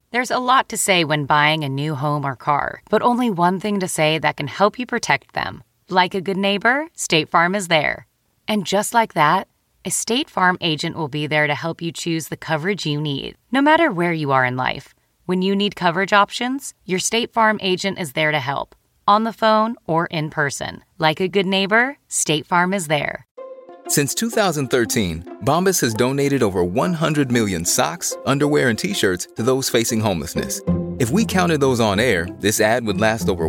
There's a lot to say when buying a new home or car, but only one thing to say that can help you protect them. Like a good neighbor, State Farm is there. And just like that, a State Farm agent will be there to help you choose the coverage you need, no matter where you are in life. When you need coverage options, your State Farm agent is there to help, on the phone or in person. Like a good neighbor, State Farm is there. Since 2013, Bombas has donated over 100 million socks, underwear, and T-shirts to those facing homelessness. If we counted those on air, this ad would last over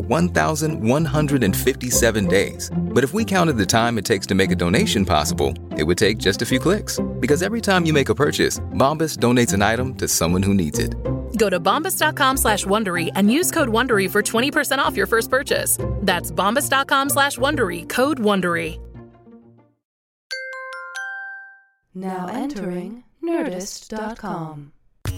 1,157 days. But if we counted the time it takes to make a donation possible, it would take just a few clicks. Because every time you make a purchase, Bombas donates an item to someone who needs it. Go to bombas.com/Wondery and use code Wondery for 20% off your first purchase. That's bombas.com/Wondery, code Wondery. Now entering Nerdist.com.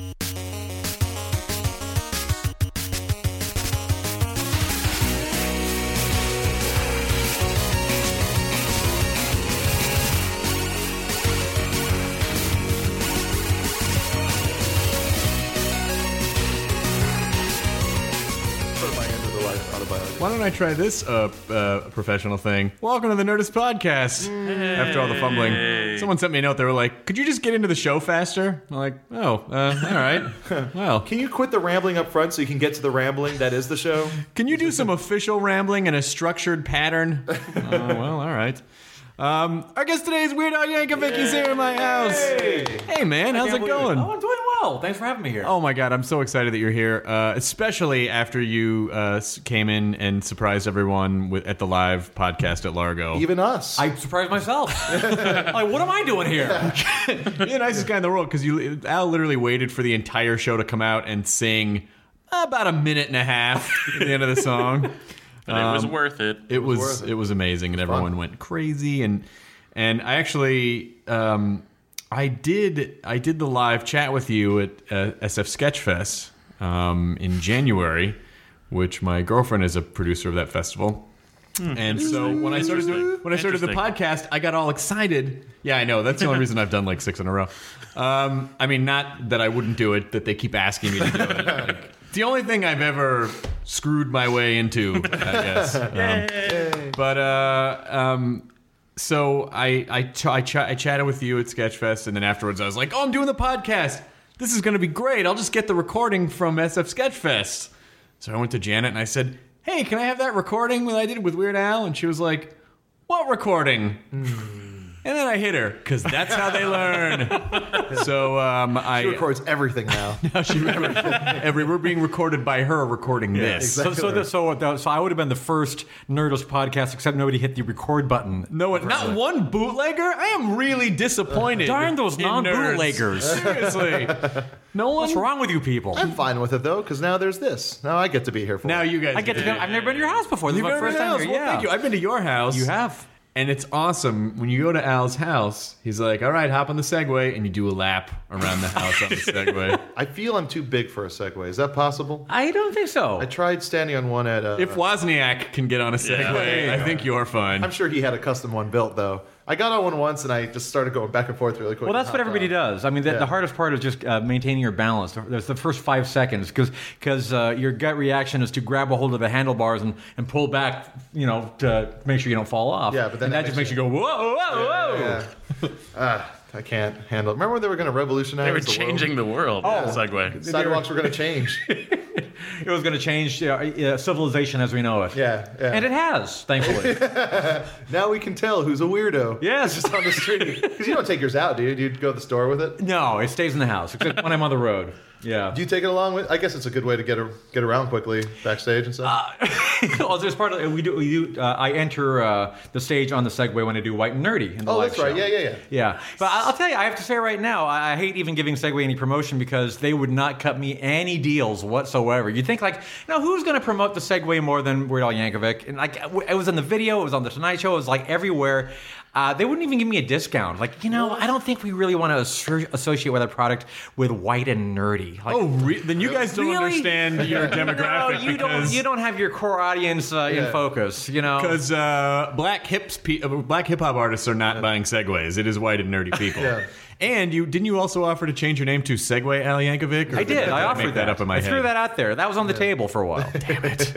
Why don't I try this professional thing? Welcome to the Nerdist Podcast. After all the fumbling, someone sent me a note. They were like, could you just get into the show faster? I'm like, all right. Well, can you quit the rambling up front so you can get to the rambling that is the show? Can you do some official rambling in a structured pattern? Well, all right. Our guest today is Weird Al Yankovic. He's here in my house. Hey man, how's it going? Oh, I'm doing well. Thanks for having me here. Oh my god, I'm so excited that you're here, especially after you came in and surprised everyone at the live podcast at Largo. Even us. I surprised myself. Like, what am I doing here? You're the nicest guy in the world, because Al literally waited for the entire show to come out and sing about a minute and a half at the end of the song. But it was worth it. It was amazing, and everyone went crazy. And I actually I did the live chat with you at SF Sketchfest in January, which my girlfriend is a producer of that festival. And so when I started the podcast, I got all excited. Yeah, I know. That's the only reason I've done like 6 in a row. I mean, not that I wouldn't do it, that they keep asking me to do it. Like, it's the only thing I've ever screwed my way into, I guess. So I chatted with you at Sketchfest, and then afterwards I was like, oh, I'm doing the podcast. This is going to be great. I'll just get the recording from SF Sketchfest. So I went to Janet and I said, hey, can I have that recording that I did with Weird Al? And she was like, what recording? And then I hit her, because that's how they learn. So she records everything now. We're being recorded by her recording this. Exactly. So I would have been the first Nerdist podcast, except nobody hit the record button. No, not one bootlegger? I am really disappointed. Darn those non-bootleggers. Seriously. No one? What's wrong with you people? I'm fine with it, though, because now there's this. Now I get to be here for Now it. you guys I get to come. I've never been to your house before. This is my first time here. Well, thank you. I've been to your house. You have. And it's awesome. When you go to Al's house, he's like, all right, hop on the Segway, and you do a lap around the house on the Segway. I feel I'm too big for a Segway. Is that possible? I don't think so. I tried standing on one at... if Wozniak can get on a Segway, I think you're fine. I'm sure he had a custom one built, though. I got on one once, and I just started going back and forth really quick. Well, that's what everybody does. I mean, the hardest part is just maintaining your balance. There's the first 5 seconds, because your gut reaction is to grab a hold of the handlebars and pull back, to make sure you don't fall off. Yeah, but then that just makes you go, whoa, whoa, whoa. I can't handle it. Remember when they were going to revolutionize the world? They were changing the world. Segway. Sidewalks were going to change. It was going to change civilization as we know it. Yeah. And it has, thankfully. Now we can tell who's a weirdo. Yes. Just on the street. Because you don't take yours out, do you? Do you go to the store with it? No, it stays in the house, except when I'm on the road. Yeah. Do you take it along with? I guess it's a good way to get around quickly backstage and stuff. Well, there's part of we do. I enter the stage on the Segway when I do White and Nerdy in the live that's right. show. Yeah. But I'll tell you, I have to say right now, I hate even giving Segway any promotion because they would not cut me any deals whatsoever. You'd think who's going to promote the Segway more than Weird Al Yankovic? And it was in the video, it was on the Tonight Show, it was everywhere. They wouldn't even give me a discount. I don't think we really want to associate with our product with White and Nerdy. Then you guys don't understand your demographic. No, you don't have your core audience in focus. Because black hip hop artists are not buying Segways. It is white and nerdy people. And didn't you also offer to change your name to Segway Al Yankovic? I did. I offered make that up in my head. I threw that out there. That was on the table for a while. Damn it.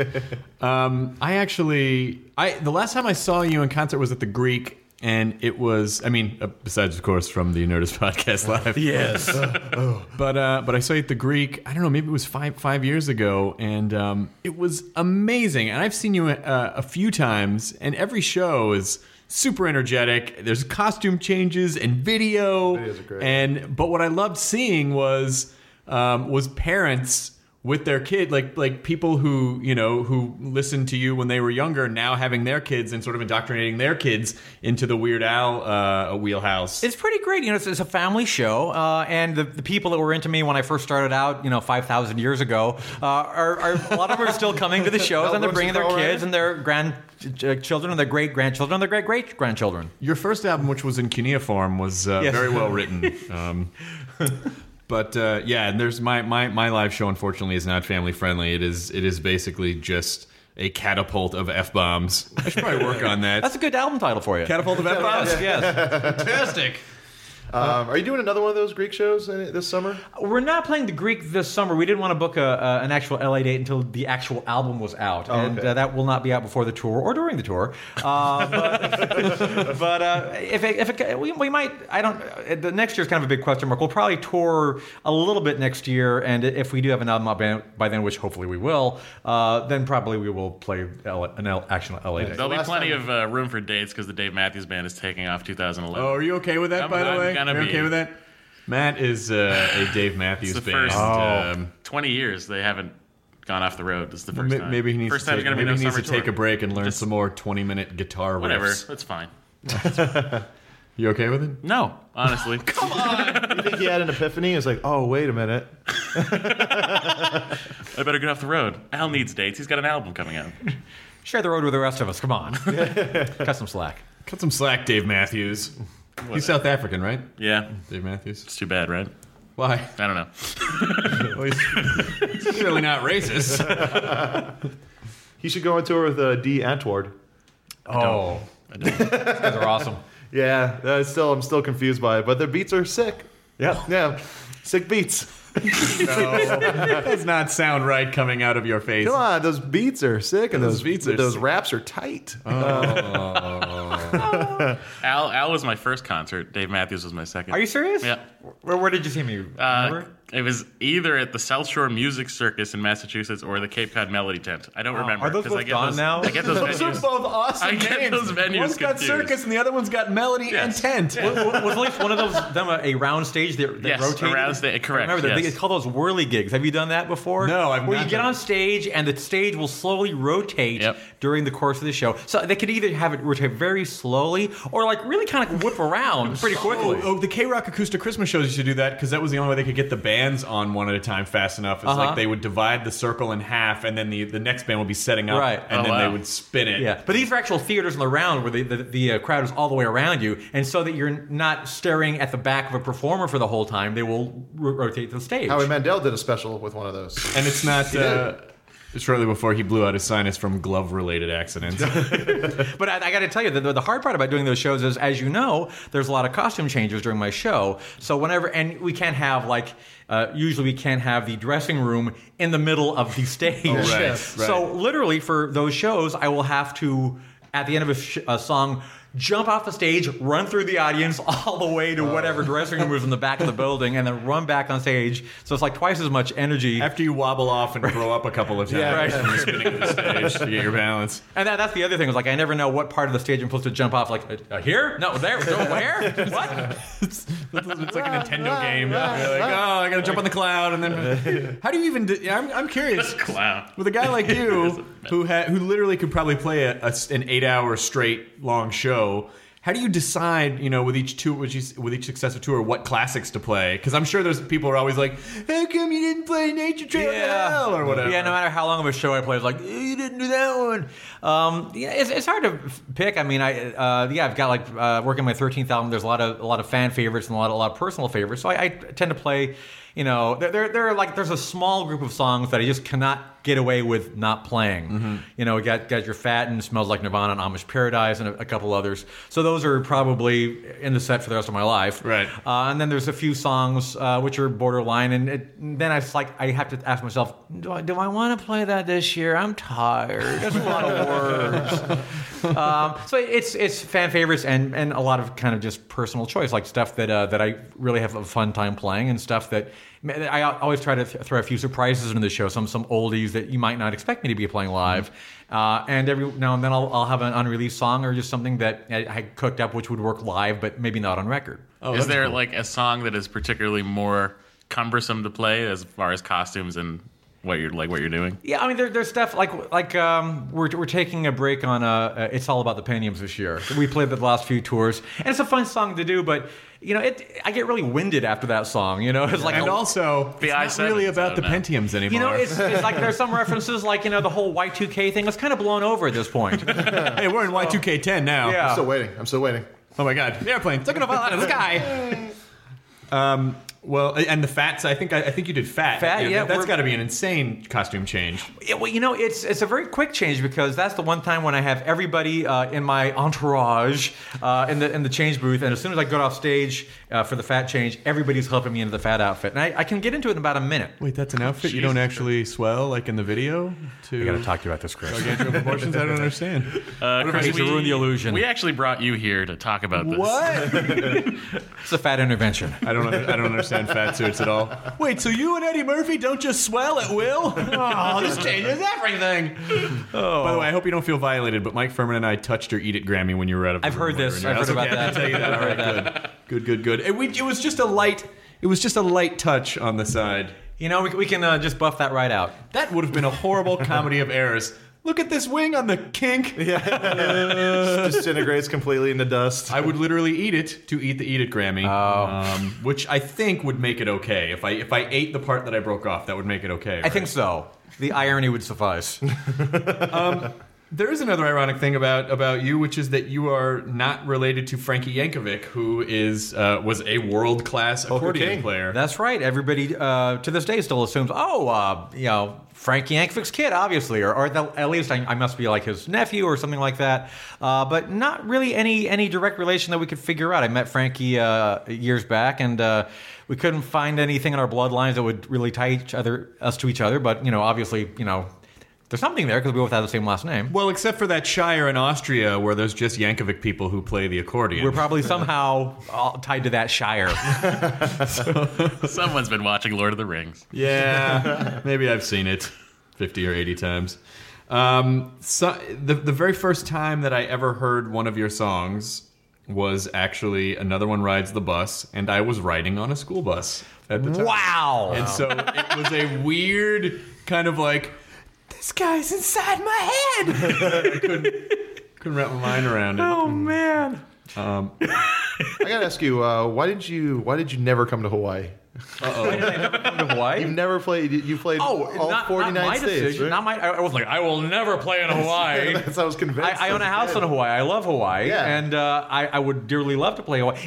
The last time I saw you in concert was at the Greek, and it was, besides, of course, from the Nerdist Podcast Live. Yes. But I saw you at the Greek, I don't know, maybe it was five years ago, and it was amazing. And I've seen you a few times, and every show is super energetic. There's costume changes and video. Videos are great. But what I loved seeing was parents with their kid, like people who listened to you when they were younger, now having their kids and sort of indoctrinating their kids into the Weird Al wheelhouse. It's pretty great. It's a family show, and the people that were into me when I first started out, 5,000 years ago, are a lot of them are still coming to the shows, and they're bringing their kids and their grandchildren and their great grandchildren and their great great grandchildren. Your first album, which was in cuneiform, was very well written. But and there's my live show. Unfortunately, is not family friendly. It is basically just a catapult of F-bombs. I should probably work on that. That's a good album title for you. Catapult of F-bombs. Yes. Fantastic. Are you doing another one of those Greek shows this summer? We're not playing the Greek this summer. We didn't want to book an actual LA date until the actual album was out, and that will not be out before the tour or during the tour. But if we might, I don't. The next year's kind of a big question mark. We'll probably tour a little bit next year, and if we do have an album out by then, which hopefully we will, then probably we will play an actual LA date. There'll be plenty of room for dates because the Dave Matthews Band is taking off 2011. Oh, are you okay with that? By the way. You're okay with that? Matt is a Dave Matthews it's the band. First 20 years they haven't gone off the road. This is the first time. Maybe he needs first to take a break and learn Just some more 20-minute guitar riffs. Whatever, that's fine. You okay with it? No, honestly. Come on! You think he had an epiphany? It's like, oh, wait a minute. I better get off the road. Al needs dates. He's got an album coming out. Share the road with the rest of us. Come on. Cut some slack. Cut some slack, Dave Matthews. He's South African, right? Yeah. Dave Matthews. It's too bad, right? Why? I don't know. Well, he's really not racist. He should go on tour with D. Antwoord. I don't. These guys are awesome. Yeah, I'm still confused by it, but their beats are sick. Yeah, sick beats. That does not sound right coming out of your face. Come on, those beats are sick, and those sick. raps are tight. Al was my first concert. Dave Matthews was my second. Are you serious? Yeah. Where did you see me? Remember? It was either at the South Shore Music Circus in Massachusetts or the Cape Cod Melody Tent. I don't remember. Are those both gone now? I get those Those are venues. both awesome I get names. those venues One's got confused. circus and the other one's got melody and tent. Was at least one of them a round stage that Yes, rotated? a round stage, correct, I remember yes. it's called those whirly gigs. Have you done that before? No, I've Where not you get done on stage and the stage will slowly rotate during the course of the show. So they could either have it rotate very slowly or like really kind of whip around pretty quickly. The K-Rock Acoustic Christmas shows used to do that because that was the only way they could get the bands on one at a time fast enough. It's like they would divide the circle in half and then the next band would be setting up and then they would spin it. Yeah, but these are actual theaters in the round where the crowd is all the way around you, and so that you're not staring at the back of a performer for the whole time, they will rotate the stage. Howie Mandel did a special with one of those. And it's not shortly before he blew out his sinus from glove-related accidents. But I got to tell you, the hard part about doing those shows is, as you know, there's a lot of costume changes during my show. So and we can't have usually we can't have the dressing room in the middle of the stage. Right. So literally for those shows, I will have to, at the end of a song, jump off the stage, run through the audience all the way to whatever dressing room is in the back of the building, and then run back on stage. So it's like twice as much energy. After you wobble off and throw up a couple of times from the spinning of the stage to get your balance. And that's the other thing, was I never know what part of the stage I'm supposed to jump off. Here? No, there. Where? What? It's like a Nintendo game. You're like, I gotta jump on the cloud, and then how do you even? I'm curious. Clown. With a guy like you, who literally could probably play an 8-hour straight long show. How do you decide, with each successive tour, what classics to play? Because I'm sure there's people who are always like, "How come you didn't play Nature Trail to Hell?" or whatever. Yeah, no matter how long of a show I play, it's like, you didn't do that one. It's hard to pick. I mean, I've got working my 13th album. There's a lot of fan favorites and a lot of personal favorites. So I tend to play, you know, there are like there's a small group of songs that I just cannot get away with not playing. You know, got your Fat and Smells Like Nirvana and Amish Paradise and a couple others. So those are probably in the set for the rest of my life. Right. And then there's a few songs which are borderline, and then I have to ask myself, do I want to play that this year? I'm tired. There's a lot of words. So it's fan favorites and a lot of kind of just personal choice, like stuff that I really have a fun time playing, and stuff that I always try to throw a few surprises into the show, some oldies that you might not expect me to be playing live. And every now and then I'll have an unreleased song or just something that I cooked up which would work live, but maybe not on record. Is there like a song that is particularly more cumbersome to play as far as costumes and what you're doing? Yeah, I mean, there's stuff like we're taking a break on It's All About the Pentiums this year. We played the last few tours, and it's a fun song to do, but you know, I get really winded after that song. You know, it's like also it's not really about the Pentiums anymore. You know, it's like there's some references like, you know, the whole Y2K thing. It's kind of blown over at this point. Hey, we're in Y2K10 now. Yeah. I'm still waiting. Oh my God, the airplane took it fall out of the sky. Well, and the Fats, I think you did Fat. Fat, yeah. That's got to be an insane costume change. Yeah, well, you know, it's a very quick change because that's the one time when I have everybody in my entourage in the change booth, and as soon as I go off stage for the Fat change, everybody's helping me into the Fat outfit, and I can get into it in about a minute. Wait, that's an outfit you don't actually swell like in the video? I got to talk to you about this, Chris. Gargantuan proportions? I don't understand. Chris, to ruin the illusion. We actually brought you here to talk about this. What? It's a Fat intervention. I don't understand fat suits at all. Wait, so you and Eddie Murphy don't just swell at will? Oh, this changes everything. Oh. By the way, I hope you don't feel violated, but Mike Furman and I touched your Eat It Grammy when you were out of the I've room. heard this. I've heard about that. I can tell you that. All right, good. It was just a light touch on the side. You know, we can just buff that right out. That would have been a horrible comedy of errors. Look at this wing on the kink. Yeah. Disintegrates completely into dust. I would literally eat it to eat the Eat It Grammy, which I think would make it okay. If I ate the part that I broke off, that would make it okay. Right? I think so. The irony would suffice. There is another ironic thing about you, which is that you are not related to Frankie Yankovic, who was a world-class accordion player. That's right. Everybody to this day still assumes, you know, Frankie Yankovic's kid, obviously, or at least I must be like his nephew or something like that. But not really any direct relation that we could figure out. I met Frankie years back, and we couldn't find anything in our bloodlines that would really tie us to each other. But you know, obviously, you know, there's something there because we both have the same last name. Well, except for that shire in Austria where there's just Yankovic people who play the accordion. We're probably somehow tied to that shire. Someone's been watching Lord of the Rings. Yeah, maybe I've seen it 50 or 80 times. So the very first time that I ever heard one of your songs was actually Another One Rides the Bus, and I was riding on a school bus at the time. Wow! And so it was a weird kind of like, this guy's inside my head. I couldn't wrap my mind around it. Oh man! I gotta ask you, why did you never come to Hawaii? Why did I never come to Hawaii? You've never played. You played all 49 states. Right? Not my. I was like, I will never play in Hawaii. That's I was convinced. I own a house in Hawaii. I love Hawaii, and I would dearly love to play Hawaii.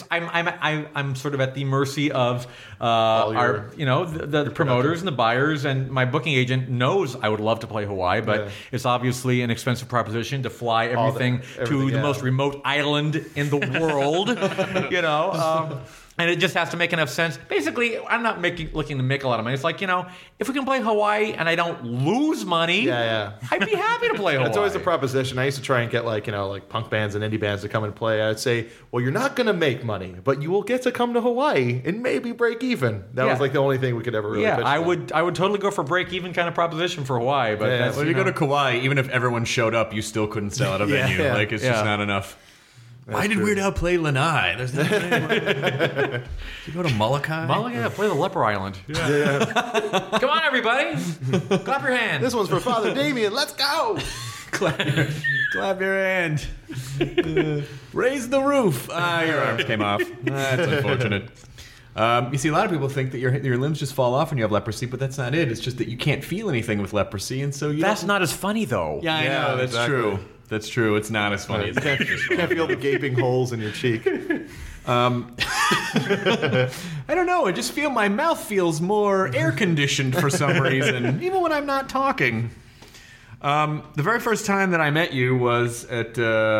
I'm sort of at the mercy of our, you know, the promoters and the buyers, and my booking agent knows I would love to play Hawaii, but it's obviously an expensive proposition to fly everything to the most remote island in the world. You know. And it just has to make enough sense. Basically, I'm not looking to make a lot of money. It's like, you know, if we can play Hawaii and I don't lose money, I'd be happy to play Hawaii. It's always a proposition. I used to try and get like punk bands and indie bands to come and play. I'd say, well, you're not going to make money, but you will get to come to Hawaii and maybe break even. That was like the only thing we could ever really pitch. I would totally go for break even kind of proposition for Hawaii. But well, if you go to Kauai, even if everyone showed up, you still couldn't sell out a venue. Like it's just not enough. Why did Weird Al play Lanai? There's no Did you go to Molokai? Molokai, play the Leper Island. Yeah. Come on, everybody. Clap your hands. This one's for Father Damien. Let's go. Clap your hand. Raise the roof. Your arms came off. That's unfortunate. You see, a lot of people think that your limbs just fall off when you have leprosy, but that's not it. It's just that you can't feel anything with leprosy, and so that's not as funny, though. Yeah, I know. That's true. That's true. It's not as funny. You can't feel the gaping holes in your cheek. I don't know. I just feel my mouth feels more air conditioned for some reason, even when I'm not talking. The very first time that I met you was at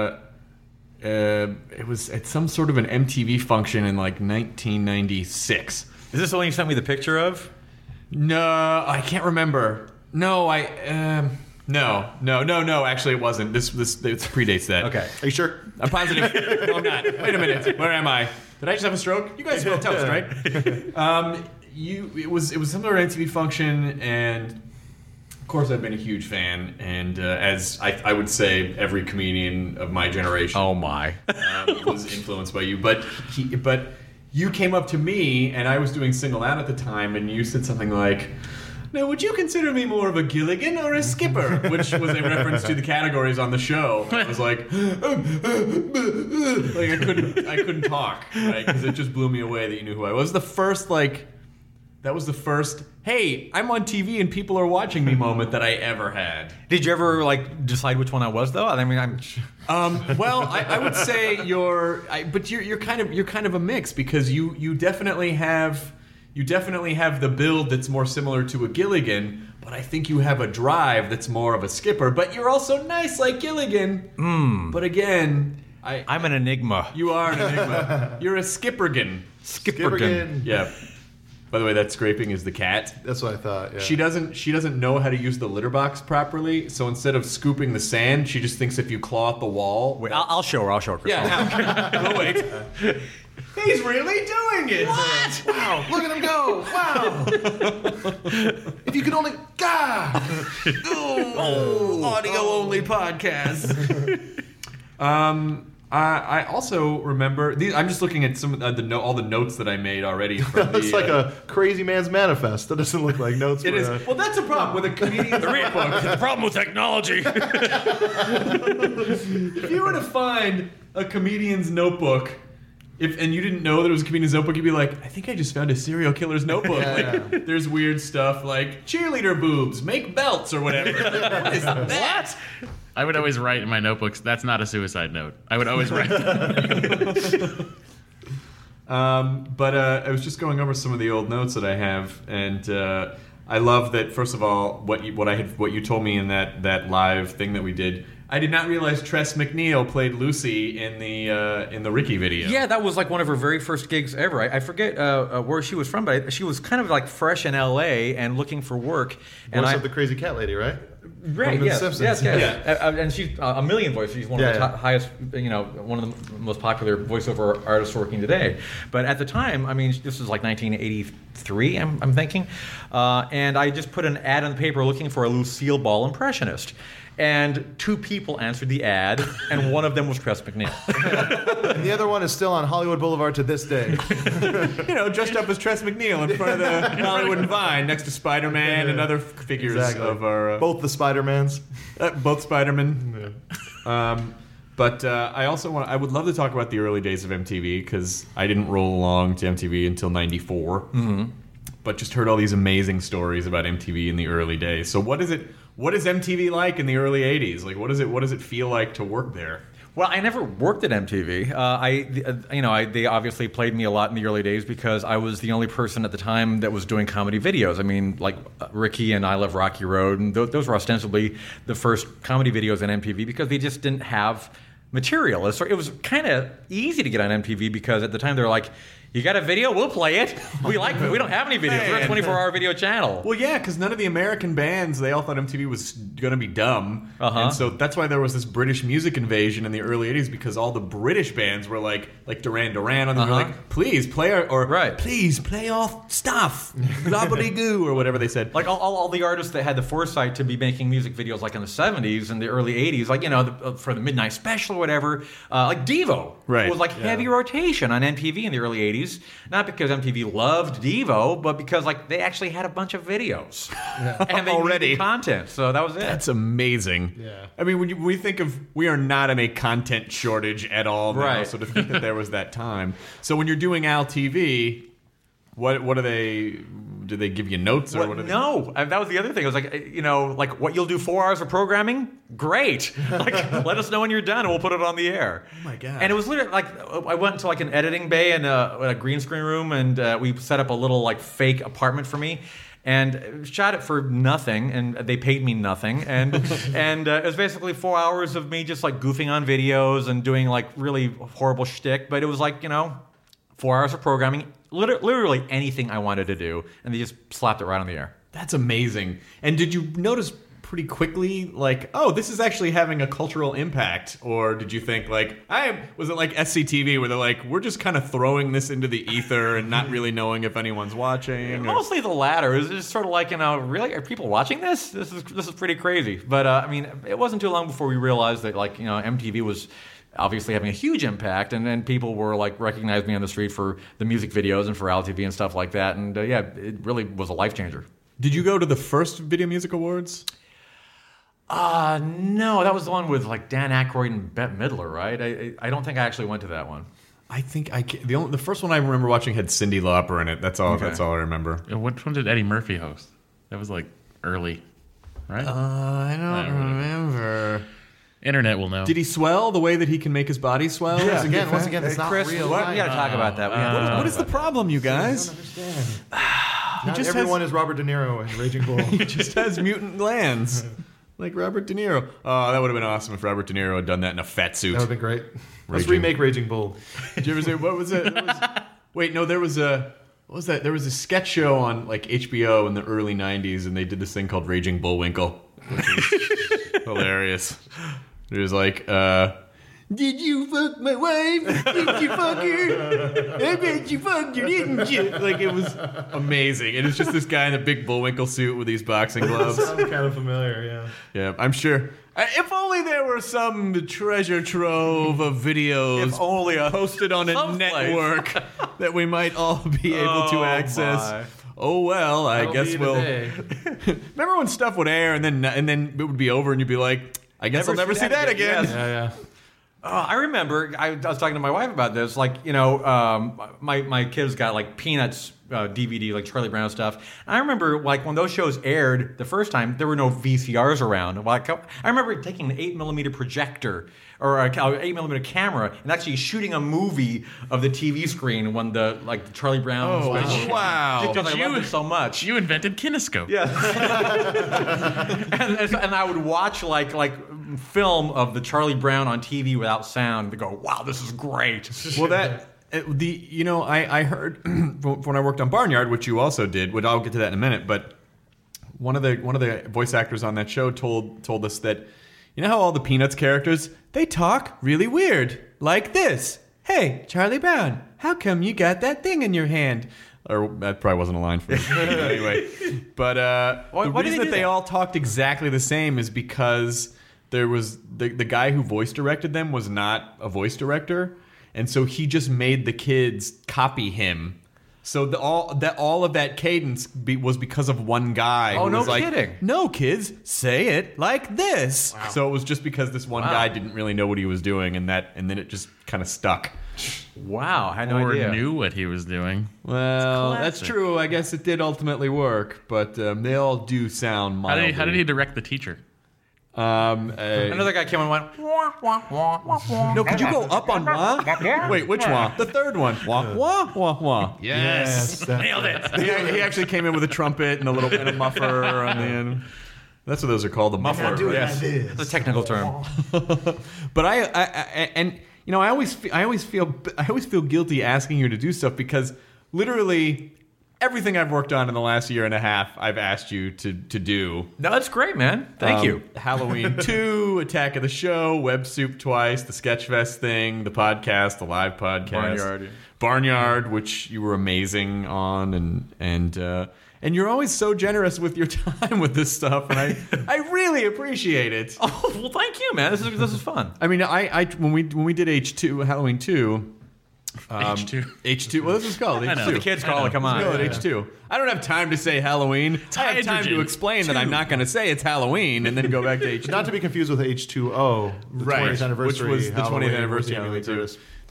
it was at some sort of an MTV function in like 1996. Is this the one you sent me the picture of? No, I can't remember. No, No. Actually, it wasn't. This predates that. Okay. Are you sure? I'm positive. No, I'm not. Wait a minute. Where am I? Did I just have a stroke? You guys smell toast, right? It was some sort of MTV function, and of course I've been a huge fan, and as I would say, every comedian of my generation. Oh my. Was influenced by you, but you came up to me, and I was doing Single Out at the time, and you said something like, "Now, would you consider me more of a Gilligan or a Skipper?" Which was a reference to the categories on the show. I was like, I couldn't talk, right? Because it just blew me away that you knew who I was. That was the first, hey, I'm on TV and people are watching me moment that I ever had. Did you ever decide which one I was though? I mean, Well, I would say you're kind of a mix, because you definitely have the build that's more similar to a Gilligan, but I think you have a drive that's more of a Skipper. But you're also nice like Gilligan. But again, I'm an enigma. You are an enigma. You're a Skippergan. Skippergan. Yeah. By the way, that scraping is the cat. That's what I thought. Yeah. She doesn't know how to use the litter box properly, so instead of scooping the sand, she just thinks if you claw at the wall. Wait, I'll show her. Chris. Yeah. No, wait. He's really doing it. What? Wow! Look at him go! Wow! If you could only audio only podcast. I also remember these. I'm just looking at some of all the notes that I made already. It's like a crazy man's manifest. That doesn't look like notes. It is. Well, that's a problem with a comedian's notebook. The problem with technology. If you were to find a comedian's notebook, and you didn't know that it was a comedian's notebook, you'd be like, I think I just found a serial killer's notebook. Yeah. There's weird stuff like cheerleader boobs, make belts, or whatever. What is that? I would always write in my notebooks, that's not a suicide note. I would always write that. But I was just going over some of the old notes that I have, and I love that, first of all, what you told me in that live thing that we did. I did not realize Tress MacNeille played Lucy in the Ricky video. Yeah, that was like one of her very first gigs ever. I forget where she was from, but she was kind of like fresh in L.A. and looking for work. Voice of the crazy cat lady, right? Right. From The yes. Simpsons. Yes. And she's a million voices. She's one of the highest, one of the most popular voiceover artists working today. But at the time, I mean, this was like 1983. I'm thinking, and I just put an ad in the paper looking for a Lucille Ball impressionist. And 2 people answered the ad, and one of them was Tress MacNeille. And the other one is still on Hollywood Boulevard to this day. Dressed up as Tress MacNeille in front of the Hollywood and Vine, next to Spider-Man and other figures of our... both the Spider-Mans. Both Spider-Men. Yeah. But I would love to talk about the early days of MTV, because I didn't roll along to MTV until 94. Mm-hmm. But just heard all these amazing stories about MTV in the early days. So what is MTV like in the early 80s? Like, what does it feel like to work there? Well, I never worked at MTV. They obviously played me a lot in the early days because I was the only person at the time that was doing comedy videos. I mean, like Ricky and I Love Rocky Road, and those were ostensibly the first comedy videos on MTV because they just didn't have material. It was kind of easy to get on MTV because at the time they were like, you got a video? We'll play it. We like it. We don't have any videos. We're a 24-hour video channel. Well, yeah, because none of the American bands, they all thought MTV was going to be dumb. Uh-huh. And so that's why there was this British music invasion in the early 80s, because all the British bands were like Duran Duran, and they were like, please play please play our stuff. Gobbledygoo, or whatever they said. Like all the artists that had the foresight to be making music videos like in the 70s and the early 80s, like, for the Midnight Special or whatever, like Devo. Right. Was like heavy rotation on MTV in the early 80s. Not because MTV loved Devo, but because they actually had a bunch of videos and they needed content. So that was it. That's amazing. Yeah. I mean, when we think of, we are not in a content shortage at all now. Right. So to think that there was that time. So when you're doing Al TV, what are they? did they give you notes or what? No, that was the other thing. It was like, like what you'll do 4 hours of programming? Great. Like, let us know when you're done and we'll put it on the air. Oh my God. And it was literally like, I went into like an editing bay and a green screen room, and we set up a little like fake apartment for me. And shot it for nothing, and they paid me nothing, and it was basically 4 hours of me just like goofing on videos and doing like really horrible shtick. But it was like 4 hours of programming, literally anything I wanted to do, and they just slapped it right on the air. That's amazing. And did you notice pretty quickly, like, oh, this is actually having a cultural impact? Or did you think, like, was it like SCTV where they're like, we're just kind of throwing this into the ether and not really knowing if anyone's watching? Mostly the latter. It was just sort of like, really, are people watching this? This is pretty crazy. But I mean, it wasn't too long before we realized that, like, MTV was obviously having a huge impact, and then people were like recognizing me on the street for the music videos and for LTV and stuff like that. And it really was a life changer. Did you go to the first Video Music Awards? No, that was the one with like Dan Aykroyd and Bette Midler, right? I don't think I actually went to that one. I think the first one I remember watching had Cyndi Lauper in it. That's all. Okay. That's all I remember. Which one did Eddie Murphy host? That was like early, right? I don't remember. Internet will know. Did he swell the way that he can make his body swell? Yeah, once again, it's not Chris, real. We got to talk about that. What is the problem, you guys? I don't understand. Not everyone is Robert De Niro in Raging Bull. He just has mutant glands. Like Robert De Niro. Oh, that would have been awesome if Robert De Niro had done that in a fat suit. That would have been great. Let's remake Raging Bull. Did you ever say, what was it? Wait, no, there was what was that? There was a sketch show on like HBO in the early 90s, and they did this thing called Raging Bullwinkle, which was hilarious. It was like, did you fuck my wife? Did you fuck her? I bet you fucked her, didn't you? Like, it was amazing. And it's just this guy in a big Bullwinkle suit with these boxing gloves. Sounds kind of familiar, yeah. Yeah, I'm sure. If only there were some treasure trove of videos if only posted on a network that we might all be able to access. My. Oh, well, I guess we'll... Remember when stuff would air and then it would be over and you'd be like, I guess I'll never see that again. Yes. Yeah. I remember I was talking to my wife about this. Like, my kids got like Peanuts DVD, like Charlie Brown stuff. And I remember like when those shows aired the first time, there were no VCRs around. Like, I remember taking an 8mm projector or an 8mm camera and actually shooting a movie of the TV screen when the Charlie Brown. Oh, wow! Because I loved it so much. You invented kinescope. Yeah. and I would watch like film of the Charlie Brown on TV without sound to go, wow, this is great. Well, I heard when I worked on Barnyard, which you also did, which I'll get to that in a minute, but one of the voice actors on that show told us that, you know how all the Peanuts characters, they talk really weird, like this. Hey, Charlie Brown, how come you got that thing in your hand? Or that probably wasn't a line for me. Anyway. But the reason that they all talked exactly the same is because there was the guy who voice directed them was not a voice director, and so he just made the kids copy him. So all of that cadence was because of one guy. Oh, who no was kidding! Like, no, kids, say it like this. Wow. So it was just because this one guy didn't really know what he was doing, and then it just kind of stuck. Wow, I had no idea. Or knew what he was doing. Well, that's true. I guess it did ultimately work, but they all do sound mildly. How did he direct the teacher? Another guy came and went, wah, wah, wah, wah, wah. No, could you go up on wah? Wait, which wah? The third one. Wah, wah, wah, wah. Yes. Nailed it. He actually came in with a trumpet and a muffler on the end. That's what those are called, the muffler. Yes. It's a technical term. But I always feel guilty asking you to do stuff because literally everything I've worked on in the last year and a half, I've asked you to do. No, that's great, man. Thank you. Halloween 2, Attack of the Show, Web Soup twice, the Sketchfest thing, the podcast, the live podcast. Barnyard, which you were amazing on, and you're always so generous with your time with this stuff, and I really appreciate it. Oh, well, thank you, man. This is fun. I mean, when we did H2, Halloween 2, H2. Well, this is called H2. The kids call it. Come on. It's called H2. I don't have time to say Halloween. I have time to explain that I'm not going to say it's Halloween and then go back to H2. Not to be confused with H2O, the 20th anniversary. Which was the 20th anniversary.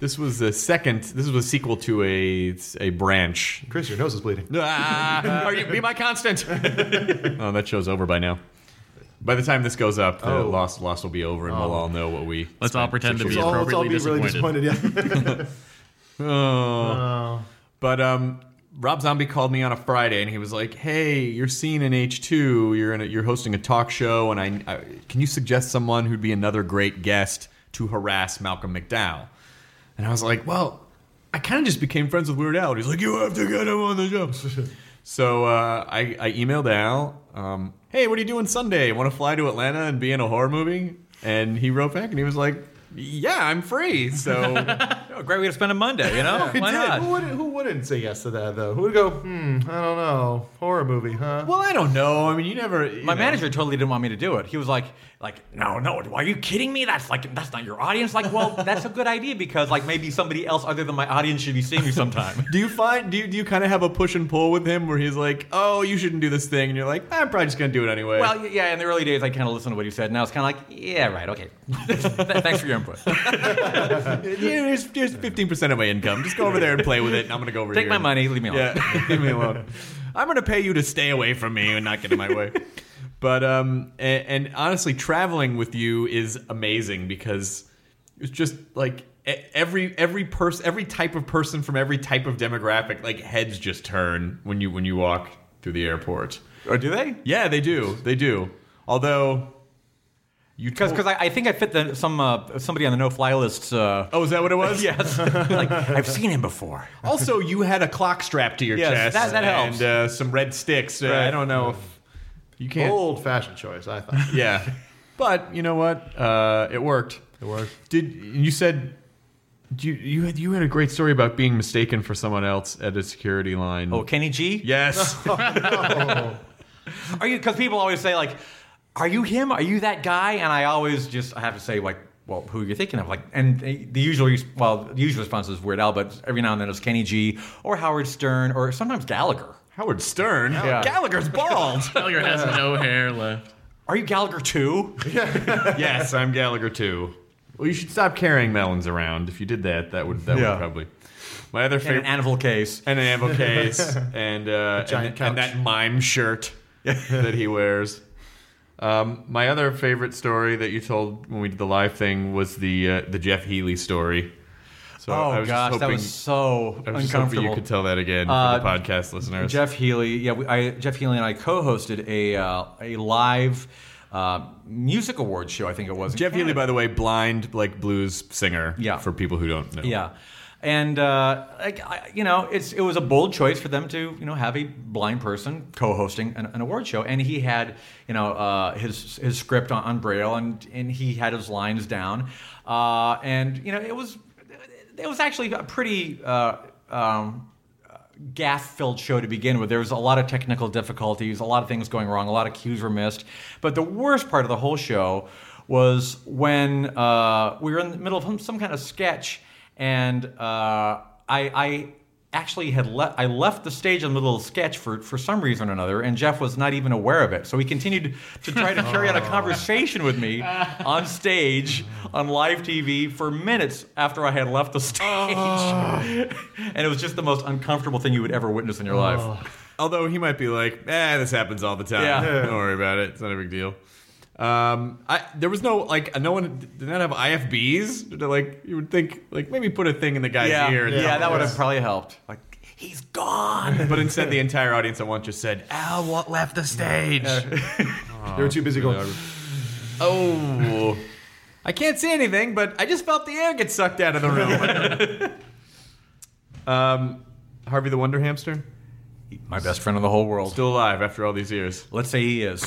This was a sequel to a branch. Chris, your nose is bleeding. Be my constant. Oh, that show's over by now. By the time this goes up, the Lost will be over, and we'll all know what we. Let's all pretend to be Let's all appropriately be really disappointed. But Rob Zombie called me on a Friday, and he was like, "Hey, you're seen in H2. You're hosting a talk show, and I can you suggest someone who'd be another great guest to harass Malcolm McDowell?" And I was like, "Well, I kind of just became friends with Weird Al." And he's like, "You have to get him on the show." So I emailed Al. Hey, what are you doing Sunday? Want to fly to Atlanta and be in a horror movie? And he wrote back, and he was like, "Yeah, I'm free." So great way to spend a Monday, you know? Why not? Who wouldn't say yes to that, though? Who would go, I don't know, horror movie, huh? well, I don't know. I mean, you never. My manager totally didn't want me to do it. He was like, no, are you kidding me? That's not your audience. Like, well, that's a good idea because like maybe somebody else other than my audience should be seeing me sometime. Do you kind of have a push and pull with him where he's like, "Oh, you shouldn't do this thing," and you're like, "I'm probably just gonna do it anyway." Well, yeah. In the early days, I kind of listened to what he said. Now it's kind of like, yeah, right, okay. Thanks for your input. Here's 15% of my income. Just go over there and play with it, and I'm gonna go over Take here. my money, leave me alone. Yeah, leave me alone. I'm gonna pay you to stay away from me and not get in my way. But and honestly, traveling with you is amazing because it's just like every type of person from every type of demographic, like heads just turn when you walk through the airport. Or do they? Yeah, they do. Although because I think I fit somebody on the no-fly lists. Oh, is that what it was? Yes. Like I've seen him before. Also, you had a clock strapped to your chest. That helps. And some red sticks. I don't know if you can't. Old-fashioned choice, I thought. Yeah, but you know what? It worked. It worked. You said you had a great story about being mistaken for someone else at a security line? Oh, Kenny G? Yes. No. Are you? Because people always say like, "Are you him? Are you that guy?" And I always I have to say like, "Well, who are you thinking of?" Like, and the usual response is Weird Al, but every now and then it's Kenny G or Howard Stern or sometimes Gallagher. Howard Stern? Yeah. Gallagher's bald. Gallagher has no hair left. Are you Gallagher too? Yes, I'm Gallagher too. Well, you should stop carrying melons around. If you did that would probably. My other favorite, an anvil case, and that mime shirt that he wears. My other favorite story that you told when we did the live thing was the Jeff Healey story. So I was just hoping, that was so I was just uncomfortable. hoping you could tell that again for the podcast listeners. Jeff Healey, Jeff Healey and I co-hosted a live music awards show. I think it was. Jeff Healey, by the way, blind like blues singer. Yeah. For people who don't know. Yeah. And it was a bold choice for them to have a blind person co-hosting an award show, and he had his script on Braille, and he had his lines down, and it was actually a pretty gaffe-filled show to begin with. There was a lot of technical difficulties, a lot of things going wrong, a lot of cues were missed, but the worst part of the whole show was when we were in the middle of some kind of sketch. And I actually I left the stage in the middle of the sketch for some reason or another, and Jeff was not even aware of it. So he continued to try to carry on a conversation with me on stage on live TV for minutes after I had left the stage. And it was just the most uncomfortable thing you would ever witness in your life. Although he might be like, this happens all the time. Yeah. Don't worry about it. It's not a big deal. There was no no one did not have IFBs. You would think maybe put a thing in the guy's ear. Yeah, that would have probably helped. Like, he's gone. But instead, the entire audience at once just said, "Al left the stage." They were too busy going. Oh, I can't see anything, but I just felt the air get sucked out of the room. Harvey the Wonder Hamster. My best friend in the whole world. Still alive after all these years. Let's say he is.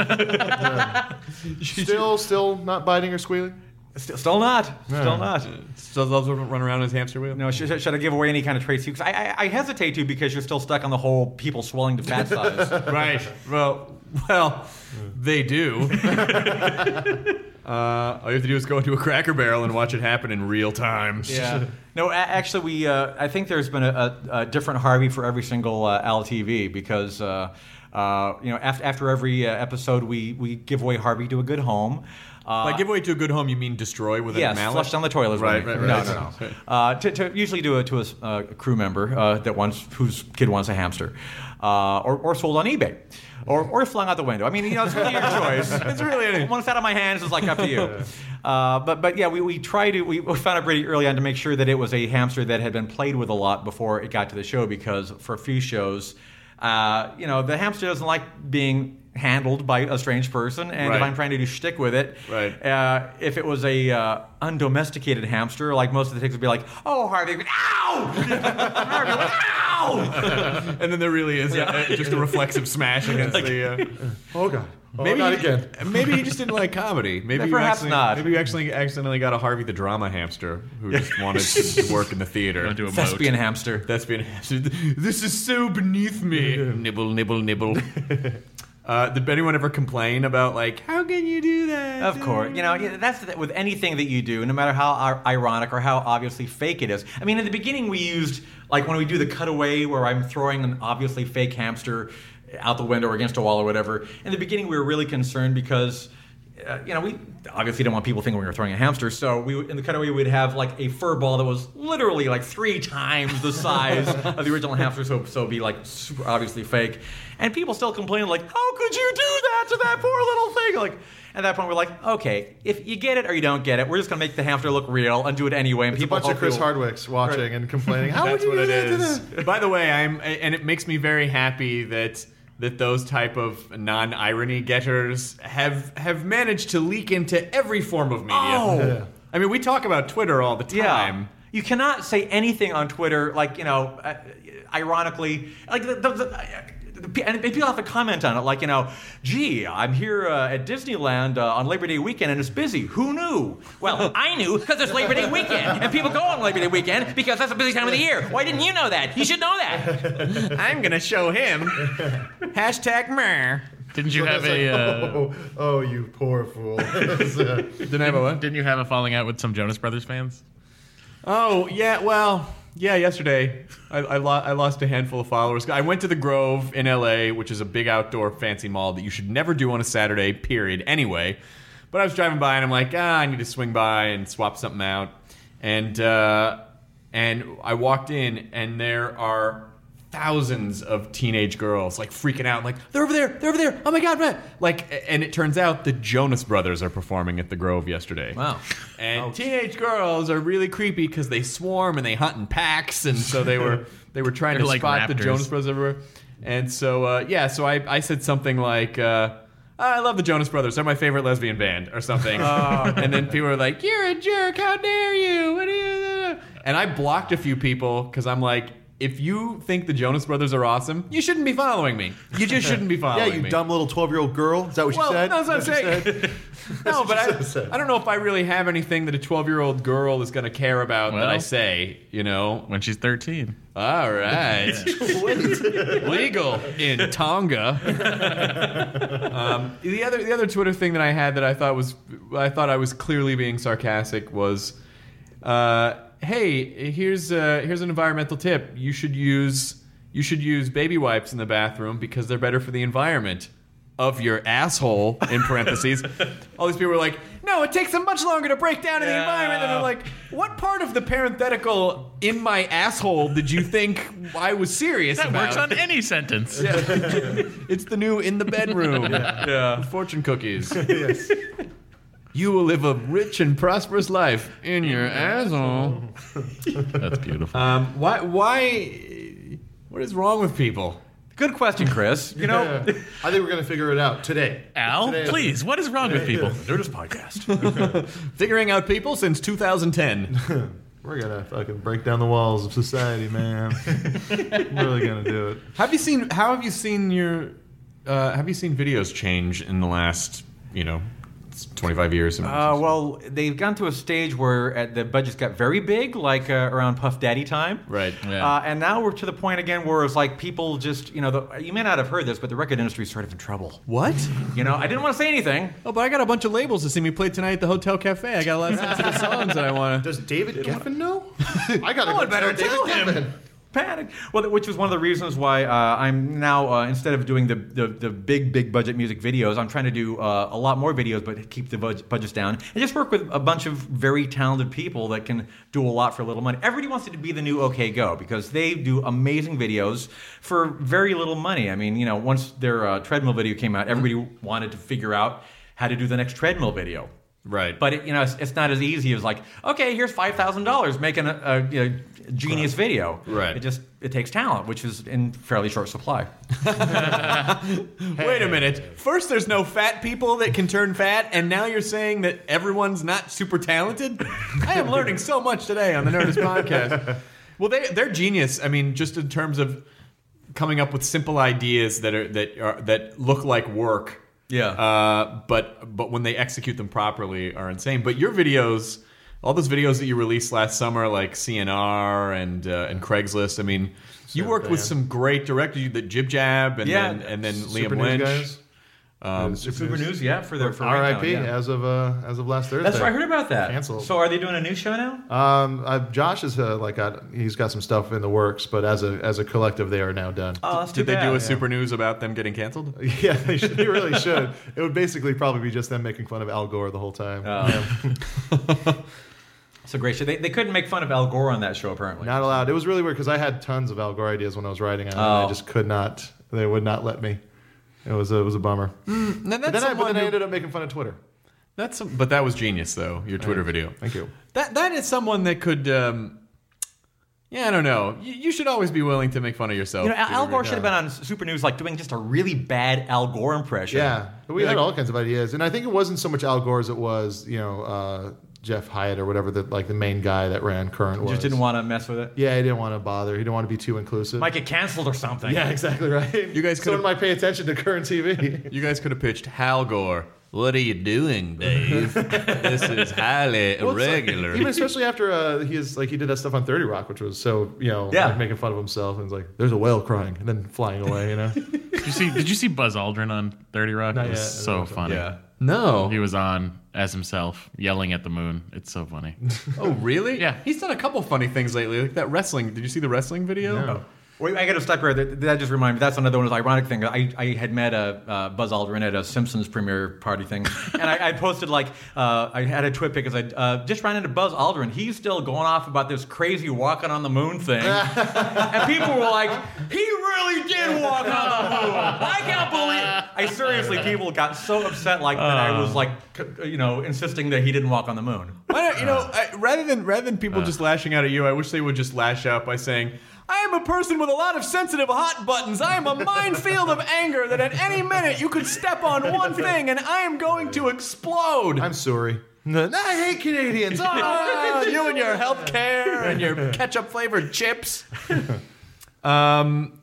Still not biting or squealing? Still not. Still not. Still loves to run around his hamster wheel? No, should I give away any kind of traits? Because I hesitate to because you're still stuck on the whole people swelling to fat size. Right. Well, they do. All you have to do is go into a Cracker Barrel and watch it happen in real time. Yeah. No, actually, I think there's been a different Harvey for every single Al TV because After every episode, we give away Harvey to a good home. By give away to a good home, you mean destroy with a mallet? Yes, flush down the toilet. Right. No. To usually to a crew member whose kid wants a hamster, or sold on eBay, or flung out the window. I mean, it's really your choice. It's really once out of my hands, it's like up to you. But yeah, we found out pretty early on to make sure that it was a hamster that had been played with a lot before it got to the show, because for a few shows, the hamster doesn't like being handled by a strange person, and if I'm trying to do shtick with it, if it was a undomesticated hamster, like most of the ticks would be like, "Oh, Harvey, ow!" Harvey, ow! And then there really is just a reflexive smash against the. Oh God. Maybe not again. Maybe he just didn't like comedy. Maybe perhaps not. Maybe you actually accidentally got a Harvey the Drama hamster who just wanted to work in the theater. Thespian hamster. Thespian hamster. This is so beneath me. Nibble, nibble, nibble. Did anyone ever complain about, like, how can you do that? Of course. That's with anything that you do, no matter how ironic or how obviously fake it is. I mean, in the beginning we used, like when we do the cutaway where I'm throwing an obviously fake hamster out the window or against a wall or whatever. In the beginning we were really concerned because we obviously didn't want people thinking we were throwing a hamster, so in the cutaway we'd have like a fur ball that was literally like 3 times the size of the original hamster, so it'd be like super obviously fake. And people still complain like, how could you do that to that poor little thing? Like, at that point we're like, okay, if you get it or you don't get it, we're just gonna make the hamster look real and do it anyway. And it's people a bunch of Chris Hardwicks watching and complaining. How would you do that to them? By the way, and it makes me very happy that those type of non-irony getters have managed to leak into every form of media. Oh. I mean, we talk about Twitter all the time. Yeah. You cannot say anything on Twitter, like, ironically, like and people have to comment on it, like, gee, I'm here at Disneyland on Labor Day weekend and it's busy. Who knew? Well, I knew because it's Labor Day weekend and people go on Labor Day weekend because that's a busy time of the year. Why didn't you know that? You should know that. I'm gonna show him. #mer. Didn't you have a? Oh, you poor fool! Didn't I have a what? Didn't you have a falling out with some Jonas Brothers fans? Oh yeah, well. Yeah, yesterday I lost a handful of followers. I went to the Grove in LA, which is a big outdoor fancy mall that you should never do on a Saturday, period, anyway. But I was driving by and I'm like, I need to swing by and swap something out. And I walked in and there are thousands of teenage girls like freaking out, like, they're over there, oh my God, man. Like, and it turns out the Jonas Brothers are performing at the Grove yesterday. Wow. And teenage girls are really creepy because they swarm and they hunt in packs, and so they were trying to like spot raptors. the Jonas Brothers everywhere. And so so I said something like, I love the Jonas Brothers, they're my favorite lesbian band, or something. And then people were like, you're a jerk, how dare you, what are you? And I blocked a few people because I'm like, if you think the Jonas Brothers are awesome, you shouldn't be following me. You just shouldn't be following me. Yeah, you dumb little 12-year-old girl. Is that what you said? That's what I'm saying. No, but I don't know if I really have anything that a 12-year-old girl is going to care about that I say, When she's 13. All right. Legal in Tonga. The other Twitter thing that I had that I thought I was clearly being sarcastic was, hey, here's an environmental tip. You should use baby wipes in the bathroom because they're better for the environment. Of your asshole, in parentheses. All these people were like, no, it takes them much longer to break down in the environment. And I'm like, what part of the parenthetical in my asshole did you think I was serious That about? works on any sentence. Yeah. It's the new in the bedroom. Yeah. Fortune cookies. Yes. You will live a rich and prosperous life in your asshole. That's beautiful. Why? What is wrong with people? Good question, Chris. I think we're going to figure it out today. Al, please, what is wrong with people? Nerdist podcast. Figuring out people since 2010. We're going to fucking break down the walls of society, man. We're really going to do it. How have you seen videos change in the last, 25 years? Well, they've gone to a stage where the budgets got very big, like around Puff Daddy time. Right. Yeah. And now we're to the point again where it's like people just, you may not have heard this, but the record industry is sort of in trouble. What? I didn't want to say anything. Oh, but I got a bunch of labels to see me play tonight at the Hotel Cafe. I got a lot of sensitive songs that I want to... Does David Geffen know? I got to better tell him. Panic. Well, which was one of the reasons why I'm now instead of doing the big budget music videos, I'm trying to do a lot more videos, but keep the budgets down and just work with a bunch of very talented people that can do a lot for little money. Everybody wants it to be the new OK Go because they do amazing videos for very little money. I mean, once their treadmill video came out, everybody wanted to figure out how to do the next treadmill video. Right. But it's not as easy as like, okay, here's $5,000 making a genius video. Right. It takes talent, which is in fairly short supply. Wait a minute. First, there's no fat people that can turn fat, and now you're saying that everyone's not super talented? I am learning so much today on the Nerdist podcast. Well, they're genius. I mean, just in terms of coming up with simple ideas that look like work. Yeah. But when they execute them properly are insane. But your videos, all those videos that you released last summer, like CNR and Craigslist, I mean, you worked with some great directors, the Jib Jab and then Liam Lynch. Guys. Super News, for R.I.P. As of last Thursday. That's right. I heard about that. Canceled. So are they doing a new show now? Josh is he's got some stuff in the works, but as a collective, they are now done. Oh, that's Did too they do bad. a Super News about them getting canceled? Yeah, they really should. It would basically probably be just them making fun of Al Gore the whole time. It's a great show. They couldn't make fun of Al Gore on that show, apparently. Not allowed. It was really weird because I had tons of Al Gore ideas when I was writing on it. And I just could not. They would not let me. It was a bummer. But then I ended up making fun of Twitter. But that was genius, though. Your Twitter video. Thank you. That is someone that could. I don't know. You should always be willing to make fun of yourself. Al Gore should have been on Super News, like doing just a really bad Al Gore impression. Yeah, we had all kinds of ideas, and I think it wasn't so much Al Gore as it was, Jeff Hyatt or whatever the main guy that ran Current was. Just didn't want to mess with it. Yeah, he didn't want to bother. He didn't want to be too inclusive. Might get canceled or something. Yeah, exactly right. You guys someone might pay attention to Current TV. You guys could have pitched Hal Gore. What are you doing, Dave? This is highly irregular. Even especially after he did that stuff on 30 Rock, which was so like making fun of himself, and it's like there's a whale crying and then flying away. Did you see Buzz Aldrin on 30 Rock? Not it was yet. so funny. Yeah. No. He was on as himself, yelling at the moon. It's so funny. Oh, really? Yeah. He's done a couple funny things lately, like that wrestling. Did you see the wrestling video? No. Wait, I got to stop here. That just reminded me. That's another one of the ironic thing. I had met Buzz Aldrin at a Simpsons premiere party thing, and I posted I had a tweet because I just ran into Buzz Aldrin. He's still going off about this crazy walking on the moon thing, and people were like, "He really did walk on the moon." I can't believe. Seriously, people got so upset that I was insisting that he didn't walk on the moon. Why don't, rather than people just lashing out at you, I wish they would just lash out by saying, I am a person with a lot of sensitive hot buttons. I am a minefield of anger that at any minute you could step on one thing and I am going to explode. I'm sorry. I hate Canadians. Oh, you and your health care and your ketchup-flavored chips. What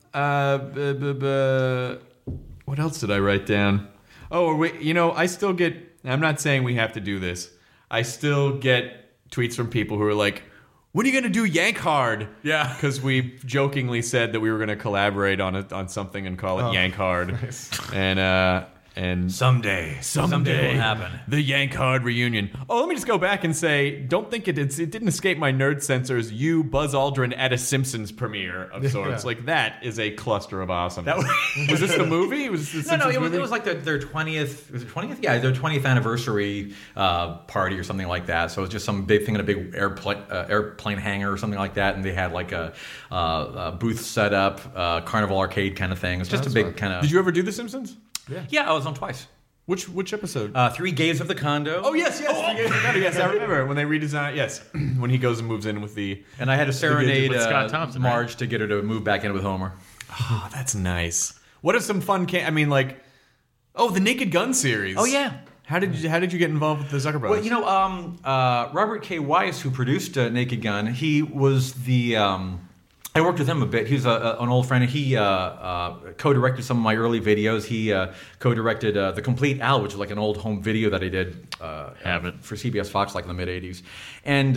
else did I write down? Oh, I still get... I'm not saying we have to do this. I still get tweets from people who are like, when are you going to do Yank Hard? Yeah. Because we jokingly said that we were going to collaborate on something and call it Yank Hard. Nice. And someday will happen. The Yank Hard reunion. Oh, let me just go back and say, don't think it didn't escape my nerd sensors. You, Buzz Aldrin, at a Simpsons premiere of sorts. Yeah. Like, that is a cluster of awesomeness. Was this the movie? Was this the No, Simpsons movie? it was like their 20th. Was it 20th? Yeah, their 20th anniversary party or something like that. So it was just some big thing in a big airplane hangar or something like that, and they had like a booth set up, Carnival Arcade kind of thing. It's just a big kind of. Did you ever do The Simpsons? Yeah, I was on twice. Which episode? 3 Gays of the Condo. Oh yes. Yes, I remember when they redesigned. Yes, when he goes and moves in with the. And I had to serenade with Scott Thompson, Marge to get her to move back in with Homer. Oh, that's nice. What are some fun? The Naked Gun series. Oh yeah. How did you get involved with the Zucker Brothers? Well, Robert K. Weiss, who produced Naked Gun, he was the. I worked with him a bit. He's an old friend. He co-directed some of my early videos. He co-directed The Complete Al, which is like an old home video that I did for CBS Fox like in the mid-'80s. And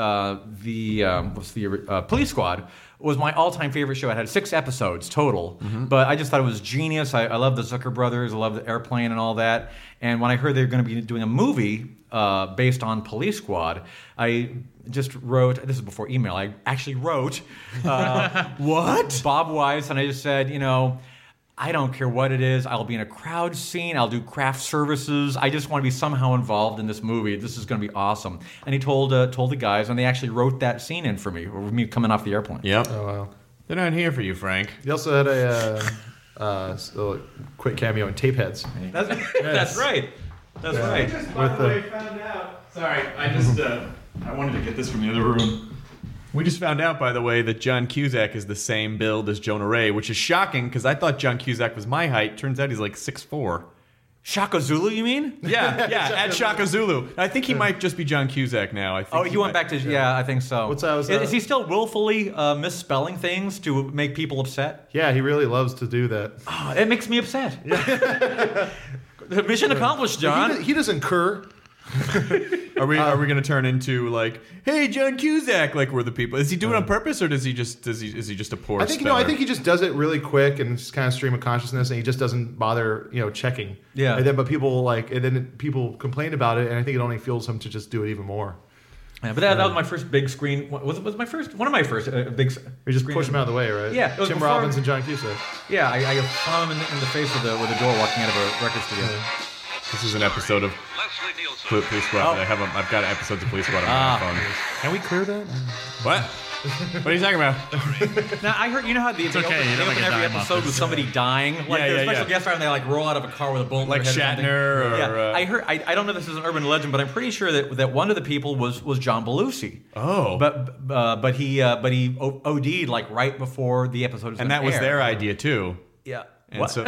the Police Squad was my all-time favorite show. It had 6 episodes total, but I just thought it was genius. I love the Zucker Brothers. I love the Airplane and all that. And when I heard they were going to be doing a movie based on Police Squad, I just wrote. This is before email. I actually wrote. What? Bob Weiss, and I just said, I don't care what it is. I'll be in a crowd scene. I'll do craft services. I just want to be somehow involved in this movie. This is going to be awesome. And he told the guys, and they actually wrote that scene in for me, with me coming off the airplane. Yep. Oh, wow. They're not here for you, Frank. He also had a quick cameo in Tapeheads. That's right. That's right. By the way, found out. Sorry, I wanted to get this from the other room. We just found out, by the way, that John Cusack is the same build as Jonah Ray, which is shocking because I thought John Cusack was my height. Turns out he's like 6'4". Shaka Zulu, you mean? Yeah, at Shaka Zulu. I think he might just be John Cusack now. I think he went back to I think so. Is he still willfully misspelling things to make people upset? Yeah, he really loves to do that. Oh, it makes me upset. Mission accomplished, John. He doesn't cur. Are we going to turn into like, hey, John Cusack, like we're the people? Is he doing it on purpose, or is he just a poor? I think he just does it really quick and it's kind of stream of consciousness, and he just doesn't bother checking. Yeah. And then people complain about it, and I think it only fuels him to just do it even more. Yeah, but that was my first big screen. Was my first one of my first big. You just push him out of the way, right? Yeah, Tim Robbins and John Cusack. Yeah, I saw him in the face with a door walking out of a record studio. Yeah. This is an episode of Police Squad. Oh. I've got episodes of Police Squad on my phone. Can we clear that? What? What are you talking about? Now I heard how they open every episode with somebody dying. Like there's a special guest star and they like roll out of a car with a bullet. Like in their head Shatner. Yeah, I heard. I don't know if this is an urban legend, but I'm pretty sure that one of the people was John Belushi. Oh. But he OD'd like right before the episode was and that was their idea too. Yeah. And so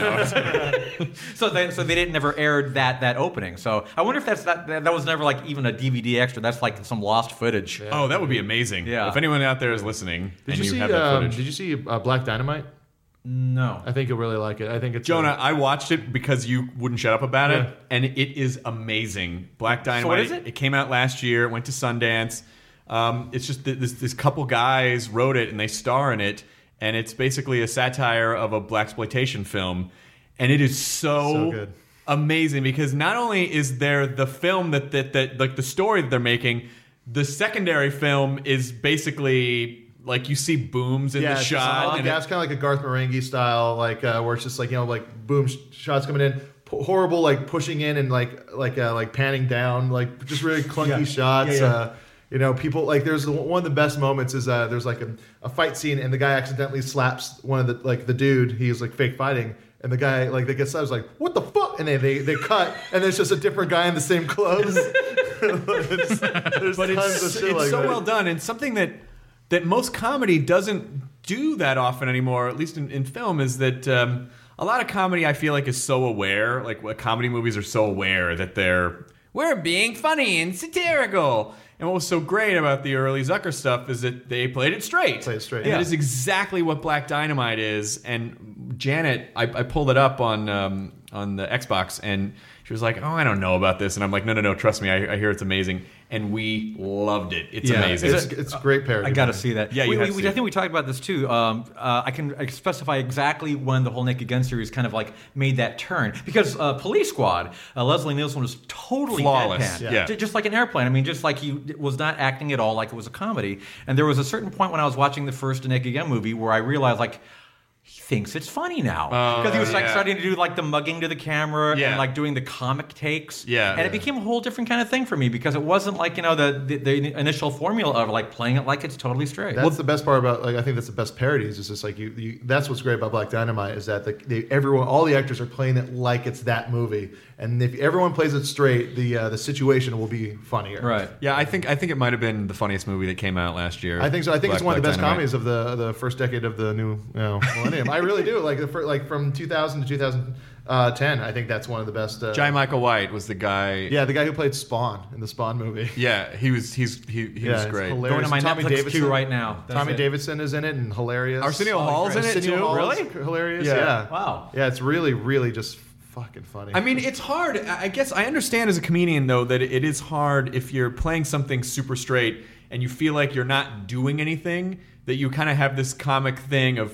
they didn't never aired that opening. So I wonder if that was never like even a DVD extra. That's like some lost footage. Yeah. Oh, that would be amazing. Yeah. If anyone out there is listening, did you have that footage. Did you see Black Dynamite? No. I think you'll really like it. I think it's Jonah. I watched it because you wouldn't shut up about it, and it is amazing. Black Dynamite. So what is it? It came out last year. It went to Sundance. It's just this couple guys wrote it and they star in it. And it's basically a satire of a blaxploitation film, and it is so good. Amazing because not only is there the film that like the story that they're making, the secondary film is basically like you see booms in the shot. It's kind of like a Garth Marenghi style, like where it's just like like boom shots coming in, horrible like pushing in and like panning down, like just really clunky shots. People like there's one of the best moments is there's like a fight scene and the guy accidentally slaps one of the dude. He's like fake fighting, and the guy like they get slapped, like what the fuck, and they cut, and there's just a different guy in the same clothes. It's so well done, and something that most comedy doesn't do that often anymore, at least in film, is that a lot of comedy I feel like is so aware, like comedy movies are so aware that we're being funny and satirical. And what was so great about the early Zucker stuff is that they played it straight. And that is exactly what Black Dynamite is. And Janet, I pulled it up on the Xbox, and she was like, "Oh, I don't know about this." And I'm like, "No, trust me, I hear it's amazing." And we loved it. It's amazing. It's a great parody. I got to see that. Yeah, I think we talked about this too. I can specify exactly when the whole Naked Gun series kind of like made that turn because Police Squad, Leslie Nielsen was totally flawless. deadpan, just like an airplane. I mean, just like he was not acting at all like it was a comedy. And there was a certain point when I was watching the first Naked Gun movie where I realized like, he thinks it's funny now because he was like starting to do like the mugging to the camera and like doing the comic takes. And it became a whole different kind of thing for me because it wasn't like the initial formula of like playing it like it's totally straight. That's the best part about I think that's the best parody is just like you that's what's great about Black Dynamite is that all the actors are playing it like it's that movie, and if everyone plays it straight, the situation will be funnier. Right. Yeah, I think it might have been the funniest movie that came out last year. I think so. I think it's one of the best Dynamite. comedies of the first decade of the new millennium. I really do. Like from 2000 to 2010, I think that's one of the best. Jai Michael White was the guy. Yeah, the guy who played Spawn in the Spawn movie. Yeah, he was great. Going to my Netflix queue right now. Tommy Davidson is in it and hilarious. Arsenio Hall's in it too. Really? Hilarious. Yeah. Wow. Yeah, it's really, really just fucking funny. I mean, it's hard. I guess I understand as a comedian though that it is hard if you're playing something super straight and you feel like you're not doing anything. That you kind of have this comic thing of,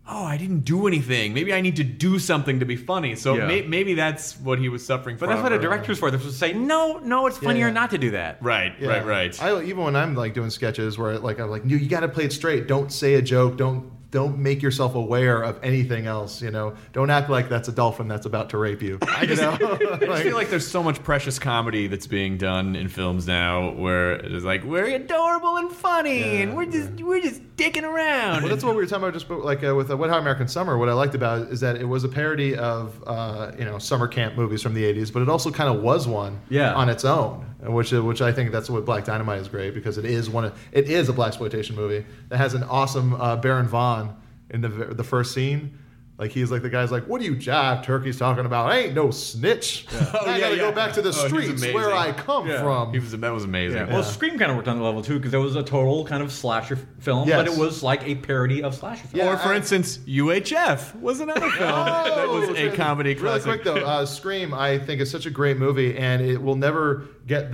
oh, I didn't do anything. Maybe I need to do something to be funny. So maybe that's what he was suffering from. But that's what a director's for. They're supposed to say, no, it's funnier not to do that. Right. Even when I'm like doing sketches where like I'm like, you got to play it straight. Don't say a joke. Don't make yourself aware of anything else. Don't act like that's a dolphin that's about to rape you. I just feel like there's so much precious comedy that's being done in films now, where it's like we're adorable and funny, and we're just dicking around. Well, that's what we were talking about just like with Wet Hot American Summer. What I liked about it is that it was a parody of summer camp movies from the '80s, but it also kind of was one on its own, which I think that's what Black Dynamite is great, because it is a blaxploitation movie that has an awesome Baron Vaughn in the first scene. Like he's like the guy's like, what are you jive turkeys talking about? I ain't no snitch. I gotta go back to the streets where I come from. That was amazing. Yeah. Well, Scream kind of worked on the level too, because it was a total kind of slasher film, but it was like a parody of slasher film. Or for instance, UHF was another film that was a comedy classic. Really quick though, Scream I think is such a great movie, and it will never get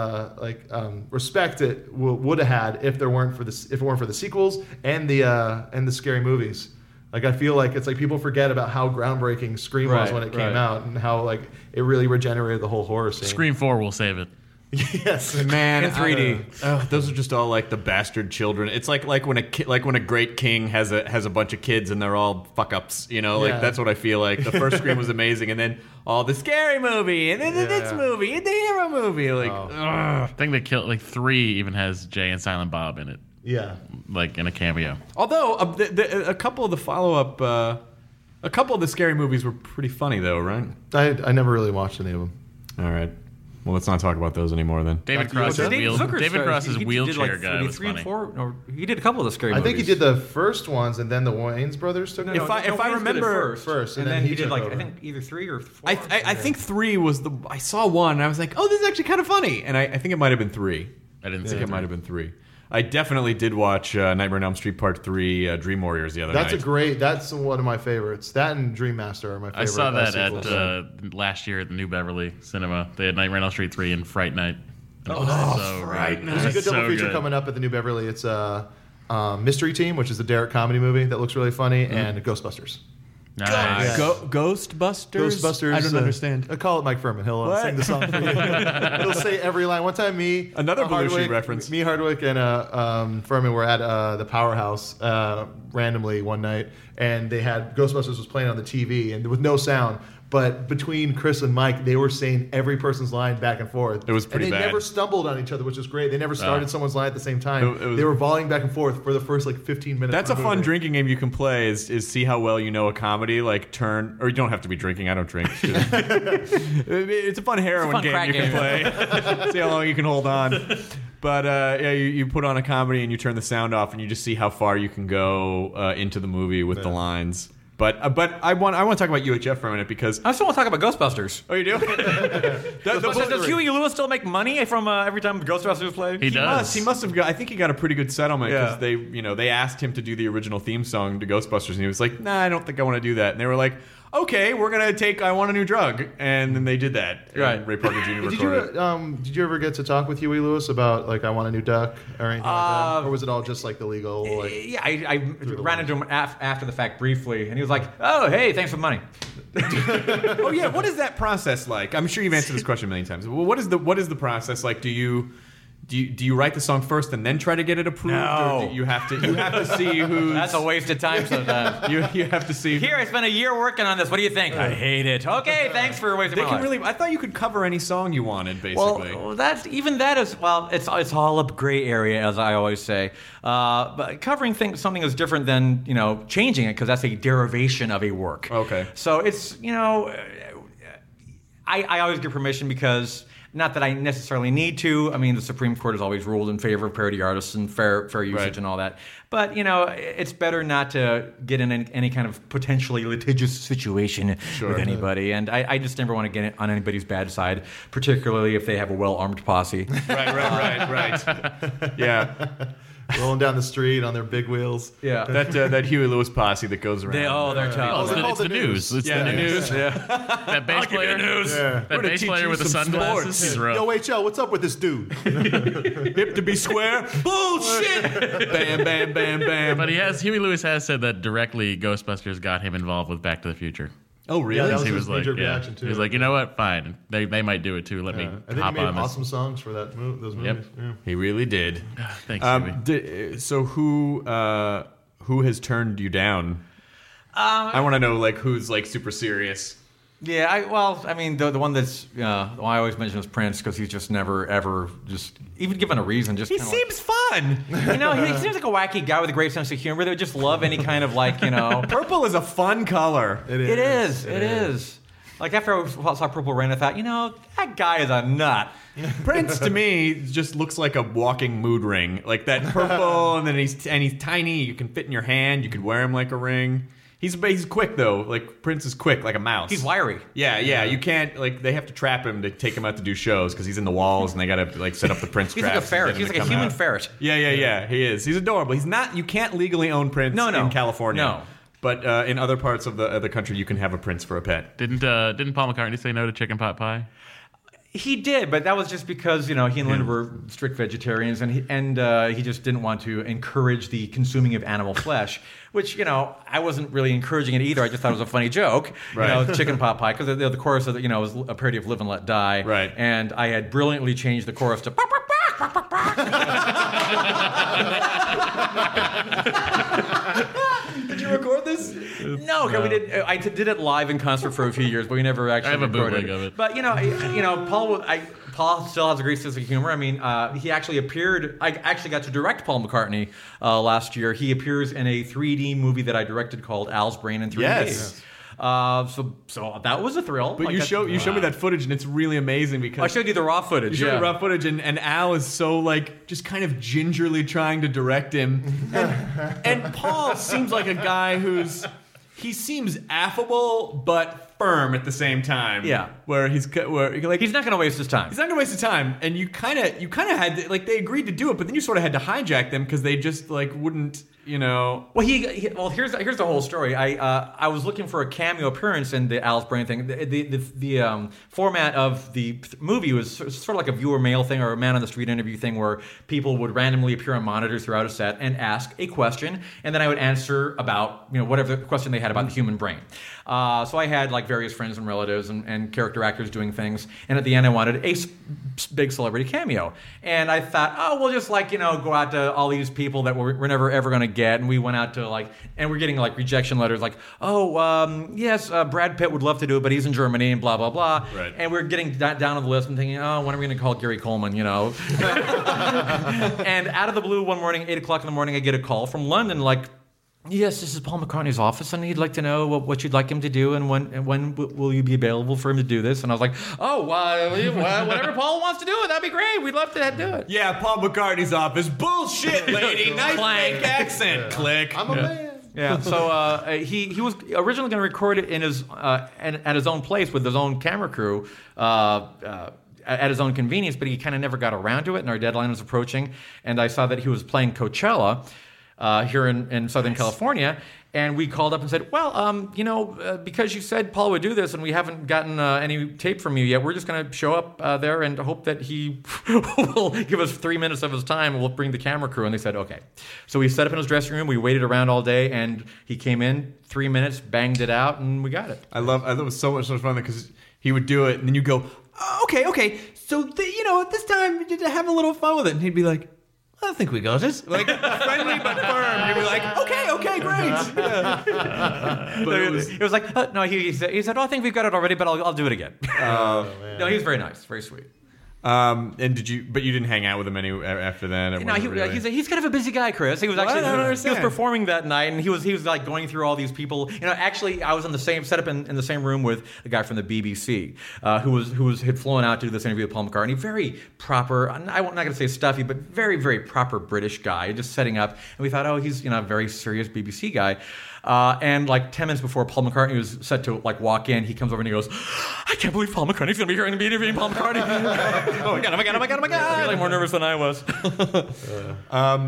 the respect it would have had if it weren't for the sequels and the scary movies. Like I feel like it's like people forget about how groundbreaking Scream was when it came out, and how like it really regenerated the whole horror scene. Scream 4 will save it. Yes, man, in 3D. Those are just all like the bastard children. It's like when a great king has a bunch of kids and they're all fuck ups. Like that's what I feel like. The first Scream was amazing, and then all the scary movie, and then this movie, and the hero movie. I think they killed 3 even has Jay and Silent Bob in it. Yeah, like in a cameo. Although a couple of the follow-up, a couple of the scary movies were pretty funny, though, right? I never really watched any of them. All right. Well, let's not talk about those anymore then. David Cross's wheelchair guy was 3 funny. and 4, or he did a couple of the scary movies. I think he did the first ones, and then the Wayans brothers took it. If I remember first, and then he did I think either 3 or 4. I think 3 was I saw 1, and I was like, oh, this is actually kind of funny, and I think it might have been 3. I didn't think it might have been 3. I definitely did watch Nightmare on Elm Street Part 3, Dream Warriors the other night. That's one of my favorites. That and Dream Master are my favorite. I saw that at last year at the New Beverly Cinema. They had Nightmare on Elm Street 3 and Fright Night. Fright Night. There's a good double feature coming up at the New Beverly. It's Mystery Team, which is a Derek comedy movie that looks really funny, and Ghostbusters. Nice. Ghostbusters. I don't understand. Call it Mike Furman. He'll sing the song for you. He'll say every line. One time, another Belushi reference. Me, Hardwick, and Furman were at the Powerhouse randomly one night, and they had Ghostbusters was playing on the TV and with no sound. But between Chris and Mike, they were saying every person's line back and forth. It was pretty bad. And they never stumbled on each other, which is great. They never started someone's line at the same time. They were volleying back and forth for the first 15 minutes. That's a fun drinking game you can play. Is see how well you know a comedy. Or you don't have to be drinking. I don't drink. It's a fun heroin game you can play. See how long you can hold on. But you put on a comedy and you turn the sound off, and you just see how far you can go into the movie with the lines. But I want to talk about UHF for a minute, because I still want to talk about Ghostbusters. Oh, you do? Does Huey Lewis still make money from every time Ghostbusters plays? He does. He must have. I think he got a pretty good settlement, because they asked him to do the original theme song to Ghostbusters, and he was like, "Nah, I don't think I want to do that." And they were like, "Okay, we're gonna take I Want a New Drug," and then they did that. Right. Ray Parker Jr. recorded. Did you ever get to talk with Huey Lewis about I Want a New Duck or anything like that, or was it all just the legal? Yeah, I ran into him after the fact briefly, and he was like, "Oh, hey, thanks for the money." Oh yeah, what is that process like? I'm sure you've answered this question a million times. Well, what is the process like? Do you write the song first and then try to get it approved? No. Or do you have to see who's... That's a waste of time sometimes. you have to see... Here, I spent a year working on this. What do you think? I hate it. Okay, thanks for wasting my life. I thought you could cover any song you wanted, basically. Well, it's all a gray area, as I always say. But covering something is different than, changing it, because that's a derivation of a work. Okay. So it's, I always give permission, because... Not that I necessarily need to. I mean, the Supreme Court has always ruled in favor of parody artists and fair usage and all that. But, it's better not to get in any kind of potentially litigious situation with anybody. And I just never want to get on anybody's bad side, particularly if they have a well-armed posse. Right. Yeah. rolling down the street on their big wheels. Yeah. That Huey Lewis posse that goes around. They're tough. It's the news. It's the news. That bass player. That bass player with the sunglasses. He's rough. Yo, HL, what's up with this dude? Hip to be square. Bullshit. Bam, bam, bam, bam. But Huey Lewis has said that directly Ghostbusters got him involved with Back to the Future. Oh, really? Yeah, that was He his was like, major reaction too. he was like, you know what? Fine. They might do it too. Let me I think he hop made on this. awesome songs for those movies. Yeah. He really did. Thanks, Huey. So who has turned you down? I want to know who's super serious. Yeah, the one that's the one I always mention is Prince because he's just never ever just even given a reason. Just He seems fun. he seems like a wacky guy with a great sense of humor. They would just love any kind of Purple is a fun color. It is. Like after I saw Purple Rain, I thought, that guy is a nut. Prince to me just looks like a walking mood ring, like that purple, and then he's tiny. You can fit in your hand. You could wear him like a ring. He's quick though. Like Prince is quick, like a mouse. He's wiry. Yeah. You can't they have to trap him to take him out to do shows because he's in the walls and they got to set up the Prince He's traps. like a ferret. He's like a human ferret. Yeah. He is. He's adorable. He's not. You can't legally own Prince in California. No. But in other parts of the country, you can have a Prince for a pet. Didn't Paul McCartney say no to chicken pot pie? He did, but that was just because he and Linda were strict vegetarians, and he just didn't want to encourage the consuming of animal flesh. Which I wasn't really encouraging it either. I just thought it was a funny joke, right. Chicken pot pie, because the chorus of was a parody of "Live and Let Die," right? And I had brilliantly changed the chorus to. Did you record this? No, we did. I did it live in concert for a few years, but we never actually. I have a recorded bootleg of it. But Paul still has a great sense of humor. I mean, he actually appeared. I actually got to direct Paul McCartney last year. He appears in a 3D movie that I directed called Al's Brain in 3D. Yes. So that was a thrill. But you showed me that footage, and it's really amazing because I showed you the raw footage. You showed the raw footage, and Al is so just kind of gingerly trying to direct him, and Paul seems like a guy he seems affable but firm at the same time. Yeah, he's not going to waste his time. He's not going to waste his time, and you kind of had to, they agreed to do it, but then you sort of had to hijack them because they just wouldn't. Well, here's the whole story. I was looking for a cameo appearance in the Al's Brain thing. The format of the movie was sort of like a viewer mail thing or a man on the street interview thing where people would randomly appear on monitors throughout a set and ask a question, and then I would answer about whatever question they had about the human brain. So I had various friends and relatives and character actors doing things, and at the end I wanted a big celebrity cameo, and I thought, we'll just go out to all these people that we're never ever going to get, and we went out to and we're getting rejection letters yes, Brad Pitt would love to do it, but he's in Germany and blah blah blah. Right. And we're getting down on the list and thinking, when are we going to call Gary Coleman? And out of the blue, one morning, 8:00 in the morning, I get a call from London, yes, this is Paul McCartney's office, and he'd like to know what you'd like him to do, and when will you be available for him to do this? And I was like, whatever Paul wants to do, that'd be great. We'd love to do it. Yeah, Paul McCartney's office. Bullshit, lady. Nice fake accent. Click. I'm a man. Yeah, so he was originally going to record it in his at his own place with his own camera crew. At his own convenience, but he kind of never got around to it, and our deadline was approaching, and I saw that he was playing Coachella here in Southern California, and we called up and said, because you said Paul would do this, and we haven't gotten any tape from you yet, we're just going to show up there and hope that he will give us 3 minutes of his time, and we'll bring the camera crew. And they said, okay. So we set up in his dressing room, we waited around all day, and he came in, 3 minutes, banged it out, and we got it. I thought it was so much fun because he would do it, and then you go, okay, so this time you to have a little fun with it, and he'd be like, I think we got it. Friendly but firm. You'd be like, okay, great. Yeah. But it was like, no, he said, I think we've got it already, but I'll do it again. Man. No, he was very nice, very sweet. And but you didn't hang out with him after that? No, he's kind of a busy guy, Chris. He was actually he was performing that night, and he was going through all these people. Actually, I was set up in the same room with a guy from the BBC who had flown out to do this interview with Paul McCartney. Very proper. I'm not going to say stuffy, but very, very proper British guy. Just setting up, and we thought, he's a very serious BBC guy. And 10 minutes before Paul McCartney was set to walk in, he comes over and he goes, I can't believe Paul McCartney's going to be here and be interviewing Paul McCartney. Oh my God. He was more nervous than I was.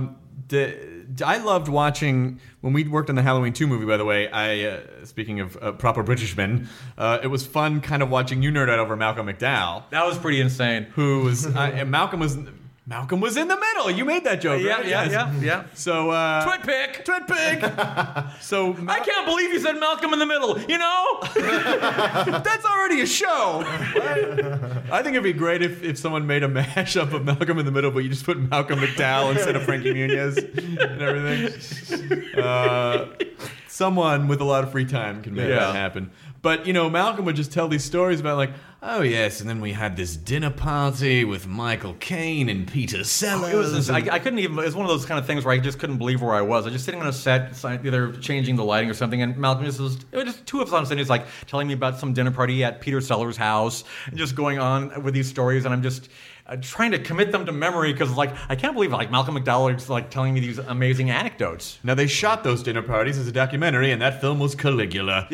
I loved watching when we worked on the Halloween 2 movie. By the way, speaking of proper British men, it was fun kind of watching you nerd out over Malcolm McDowell. That was pretty insane. Who was and Malcolm was in the middle. You made that joke, right? Yeah. So Twit pick. So I can't believe you said Malcolm in the Middle. You know, that's already a show. I think it'd be great if someone made a mashup of Malcolm in the Middle, but you just put Malcolm McDowell instead of Frankie Muniz and everything. Someone with a lot of free time can make that happen. But, Malcolm would just tell these stories about like, oh, yes, and then we had this dinner party with Michael Caine and Peter Sellers. I couldn't even, it was one of those kind of things where I just couldn't believe where I was. I was just sitting on a set, either changing the lighting or something, and Malcolm it was just two of us on set. He's like telling me about some dinner party at Peter Sellers' house, and just going on with these stories, and I'm just trying to commit them to memory because, like, I can't believe like Malcolm McDowell is like telling me these amazing anecdotes. Now they shot those dinner parties as a documentary, and that film was Caligula.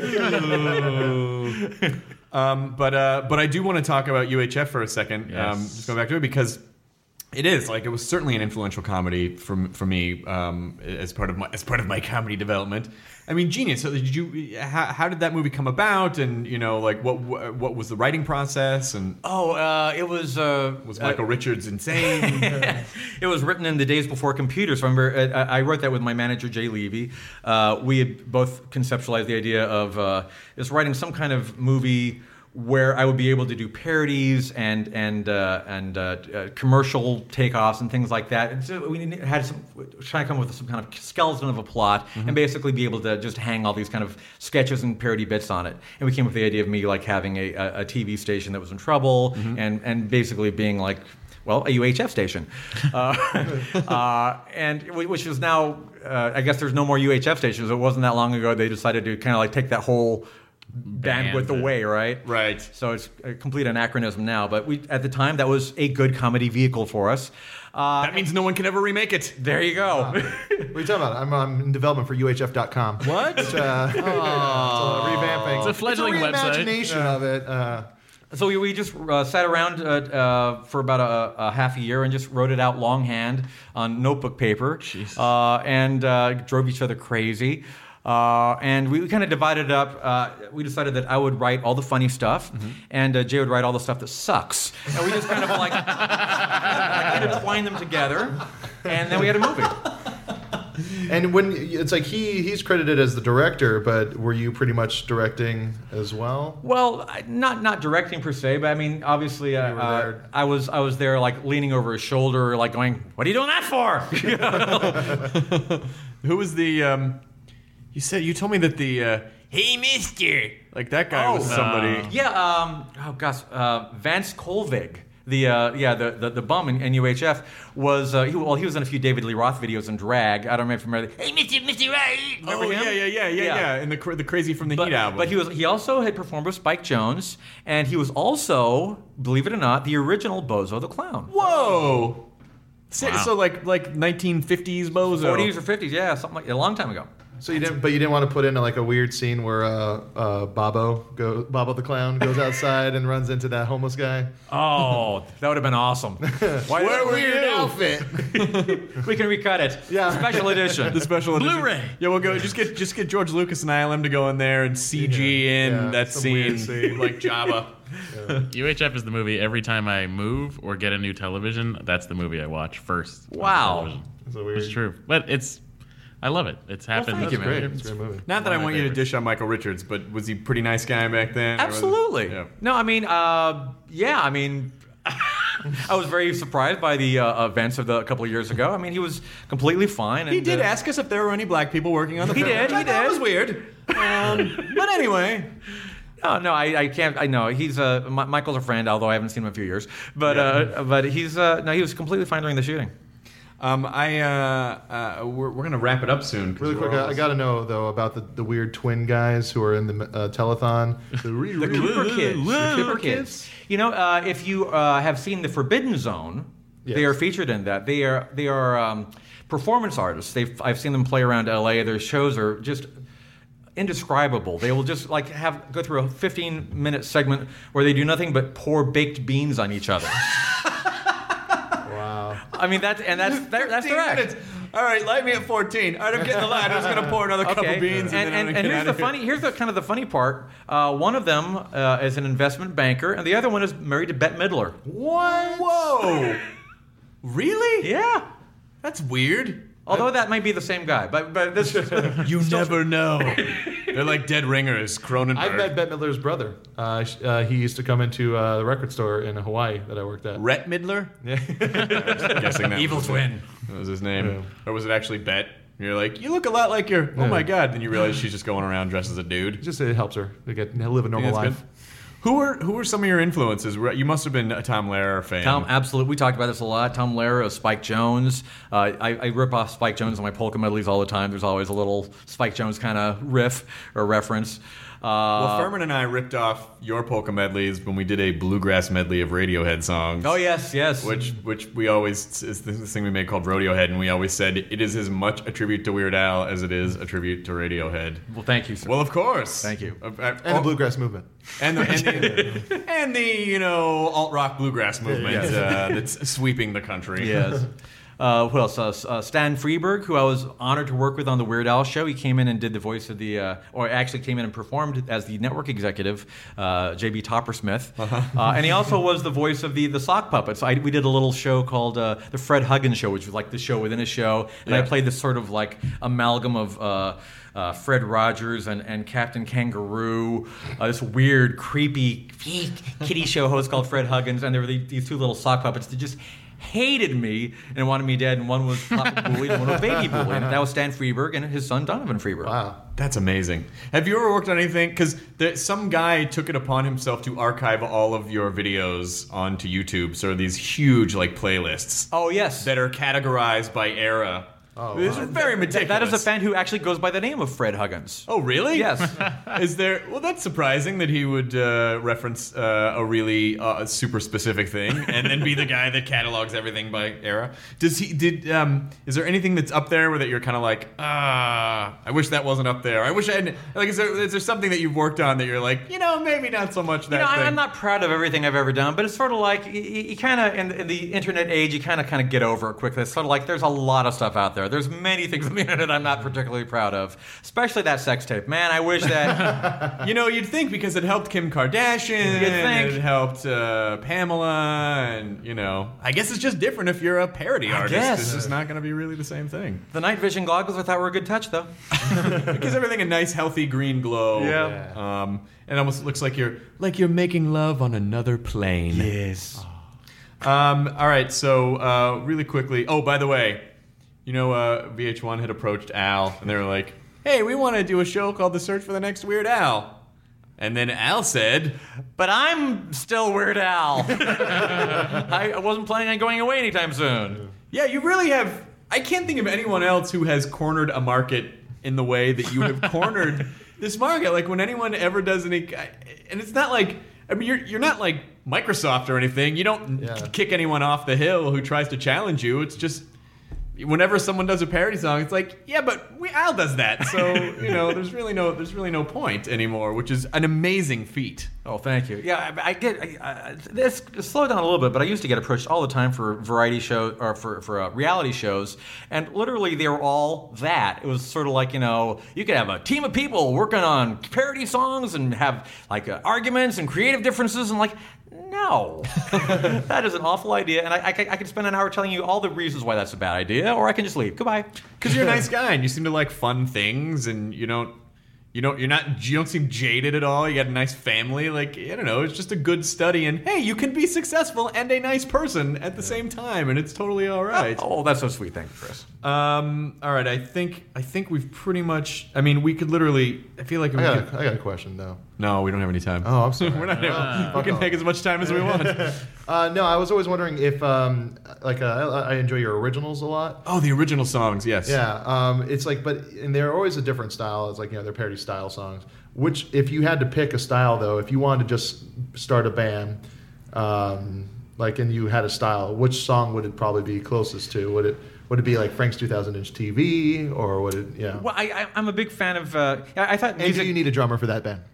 But I do want to talk about UHF for a second. Yes. Just going back to it because it is like it was certainly an influential comedy for me as part of my comedy development. I mean, genius. So did you? How did that movie come about? And like what was the writing process? And it was Michael Richards insane? It was written in the days before computers. Remember, I wrote that with my manager Jay Levy. We had both conceptualized the idea of just writing some kind of movie where I would be able to do parodies and commercial takeoffs and things like that. And so we had trying to come up with some kind of skeleton of a plot and basically be able to just hang all these kind of sketches and parody bits on it. And we came up with the idea of me like having a TV station that was in trouble and basically being like, well, a UHF station. And which is now, I guess there's no more UHF stations. It wasn't that long ago they decided to kind of like take that whole bandwidth away, right? Right. So it's a complete anachronism now. But at the time, that was a good comedy vehicle for us. That means no one can ever remake it. There you go. What are you talking about? I'm in development for UHF.com. What? It's revamping. It's a fledgling website. Imagination of it. So we just sat around for about a half a year and just wrote it out longhand on notebook paper and drove each other crazy. And we kind of divided it up. We decided that I would write all the funny stuff, and Jay would write all the stuff that sucks. And we just kind of like intertwined them together, and then we had a movie. And when it's like he's credited as the director, but were you pretty much directing as well? Well, not directing per se, but I mean, obviously, I was there like leaning over his shoulder, like going, "What are you doing that for?" Who was the? You told me that the hey mister, like that guy was somebody. Vance Colvig, the bum in UHF was he was in a few David Lee Roth videos in drag. I don't remember if you remember. Hey Mr. Right. Remember him? Yeah. And the Crazy from the Heat album. But he also had performed with Spike Jonze, and he was also, believe it or not, the original Bozo the Clown. Whoa. Wow. So like 1950s Bozo. 40s or 50s, yeah, something like a long time ago. So you didn't want to put in like a weird scene where Bobo the Clown goes outside and runs into that homeless guy. Oh, that would have been awesome. What a weird outfit. We can recut it. Yeah. Special edition. The special edition. Blu-ray. Yeah, we'll go. Just get George Lucas and ILM to go in there and CG in that scene like Jabba. UHF is the movie. Every time I move or get a new television, that's the movie I watch first. Wow. So weird. It's true, but I love it. It's happened. Thank you, man. Great. It's a great movie. Not that I want you to dish on Michael Richards, but was he a pretty nice guy back then? Absolutely. Yeah. No, I mean, I was very surprised by the events of a couple of years ago. I mean, he was completely fine. And, He did ask us if there were any black people working on the film. did, he That did. was weird. But anyway. No, I can't. I know he's Michael's a friend, although I haven't seen him in a few years. But he's he was completely fine during the shooting. We're gonna wrap it up soon. Really quick, I got to know though about the weird twin guys who are in the telethon. The Cooper Kids. The Cooper Kids. You know, if you have seen The Forbidden Zone, Yes. they are featured in that. They are performance artists. I've seen them play around LA. Their shows are just indescribable. They will just like go through a 15-minute segment where they do nothing but pour baked beans on each other. Wow. I mean that's their act. All right, light me at 14. All right, I'm getting the light. I'm just gonna pour another cup of beans. And here's the kind of the funny part. One of them is an investment banker, and the other one is married to Bette Midler. What? Whoa! Really? Yeah. That's weird. Although that might be the same guy, but this you never know. They're like dead ringers. Cronenberg. I've met Bette Midler's brother. He used to come into the record store in Hawaii that I worked at. Rhett Midler? Yeah. Guessing that evil twin. That was his name. Or was it actually Bet? You're like, you look a lot like your. Oh my God! Then you realize she's just going around dressed as a dude. It helps her to live a normal life. Good. Who were some of your influences? You must have been a Tom Lehrer fan. Tom, absolutely. We talked about this a lot. Tom Lehrer, Spike Jones. I rip off Spike Jones on my polka medleys all the time. There's always a little Spike Jones kind of riff or reference. Well, Furman and I ripped off your polka medleys when we did a bluegrass medley of Radiohead songs. Oh, yes. Which we always, is this thing we made called Rodeohead, and we always said it is as much a tribute to Weird Al as it is a tribute to Radiohead. Well, thank you, sir. Well, of course. Thank you. And the bluegrass movement. And the alt rock bluegrass movement that's sweeping the country. Yes. Who else? Stan Freberg, who I was honored to work with on the Weird Al show. He came in and did the voice of the, or actually came in and performed as the network executive, J.B. Toppersmith. And he also was the voice of the sock puppets. We did a little show called the Fred Huggins Show, which was like the show within a show. And I played this sort of like amalgam of Fred Rogers and Captain Kangaroo, this weird, creepy kiddie show host called Fred Huggins. And there were these two little sock puppets that just hated me and wanted me dead, and one was Papa Bully and one was Baby Bully, and that was Stan Freberg and his son Donovan Freberg. Wow. That's amazing. Have you ever worked on anything? Because some guy took it upon himself to archive all of your videos onto YouTube, so these huge like playlists. Oh, yes. That are categorized by era. Oh, These are very meticulous. That is a fan who actually goes by the name of Fred Huggins. Oh, really? Yes. Is there? Well, that's surprising that he would reference a really super specific thing and then be the guy that catalogs everything by era. Is there anything that's up there where that you're kind of like, I wish that wasn't up there. I wish I hadn't. Like, is there something that you've worked on that you're like, maybe not so much that thing? I'm not proud of everything I've ever done, but it's sort of like you kind of in the internet age, you kind of get over it quickly. It's sort of like there's a lot of stuff out there. There's many things on the internet I'm not particularly proud of, especially that sex tape. Man, I wish that... You'd think because it helped Kim Kardashian, You'd think. It helped Pamela, and, I guess it's just different if you're a parody artist. guess. It's just not going to be really the same thing. The night vision goggles I thought were a good touch, though. It gives everything a nice, healthy green glow. Yeah. It almost looks like you're making love on another plane. Yes. All right, so really quickly... Oh, by the way... VH1 had approached Al, and they were like, hey, we want to do a show called The Search for the Next Weird Al. And then Al said, but I'm still Weird Al. I wasn't planning on going away anytime soon. Yeah, you really have... I can't think of anyone else who has cornered a market in the way that you have cornered this market. Like, when anyone ever does any... And it's not like... I mean, you're not like Microsoft or anything. You don't kick anyone off the hill who tries to challenge you. It's just... Whenever someone does a parody song, it's like, yeah, but Al does that, so there's really no point anymore, which is an amazing feat. Oh, thank you. Yeah, I get this slowed down a little bit, but I used to get approached all the time for variety shows or for reality shows, and literally they were all that. It was sort of like you could have a team of people working on parody songs and have like arguments and creative differences, and like. No, that is an awful idea, and I could spend an hour telling you all the reasons why that's a bad idea, or I can just leave. Goodbye. Because you're a nice guy, and you seem to like fun things, and you don't seem jaded at all. You got a nice family, like I don't know. It's just a good study, and hey, you can be successful and a nice person at the same time, and it's totally all right. Oh, that's so sweet. Thank you, Chris. All right, I think we've pretty much. I mean, we could literally. I feel like I got a question though. No, we don't have any time. Oh, I'm sorry. We're not. We can take as much time as we want. No, I was always wondering if, I enjoy your originals a lot. Oh, the original songs, yes. Yeah, it's like, and they're always a different style. It's like they're parody style songs. Which, if you had to pick a style though, if you wanted to just start a band, and you had a style, which song would it probably be closest to? Would it be like Frank's 2000-inch TV, or would it? Yeah. Well, I'm a big fan of. I thought music. You need a drummer for that band.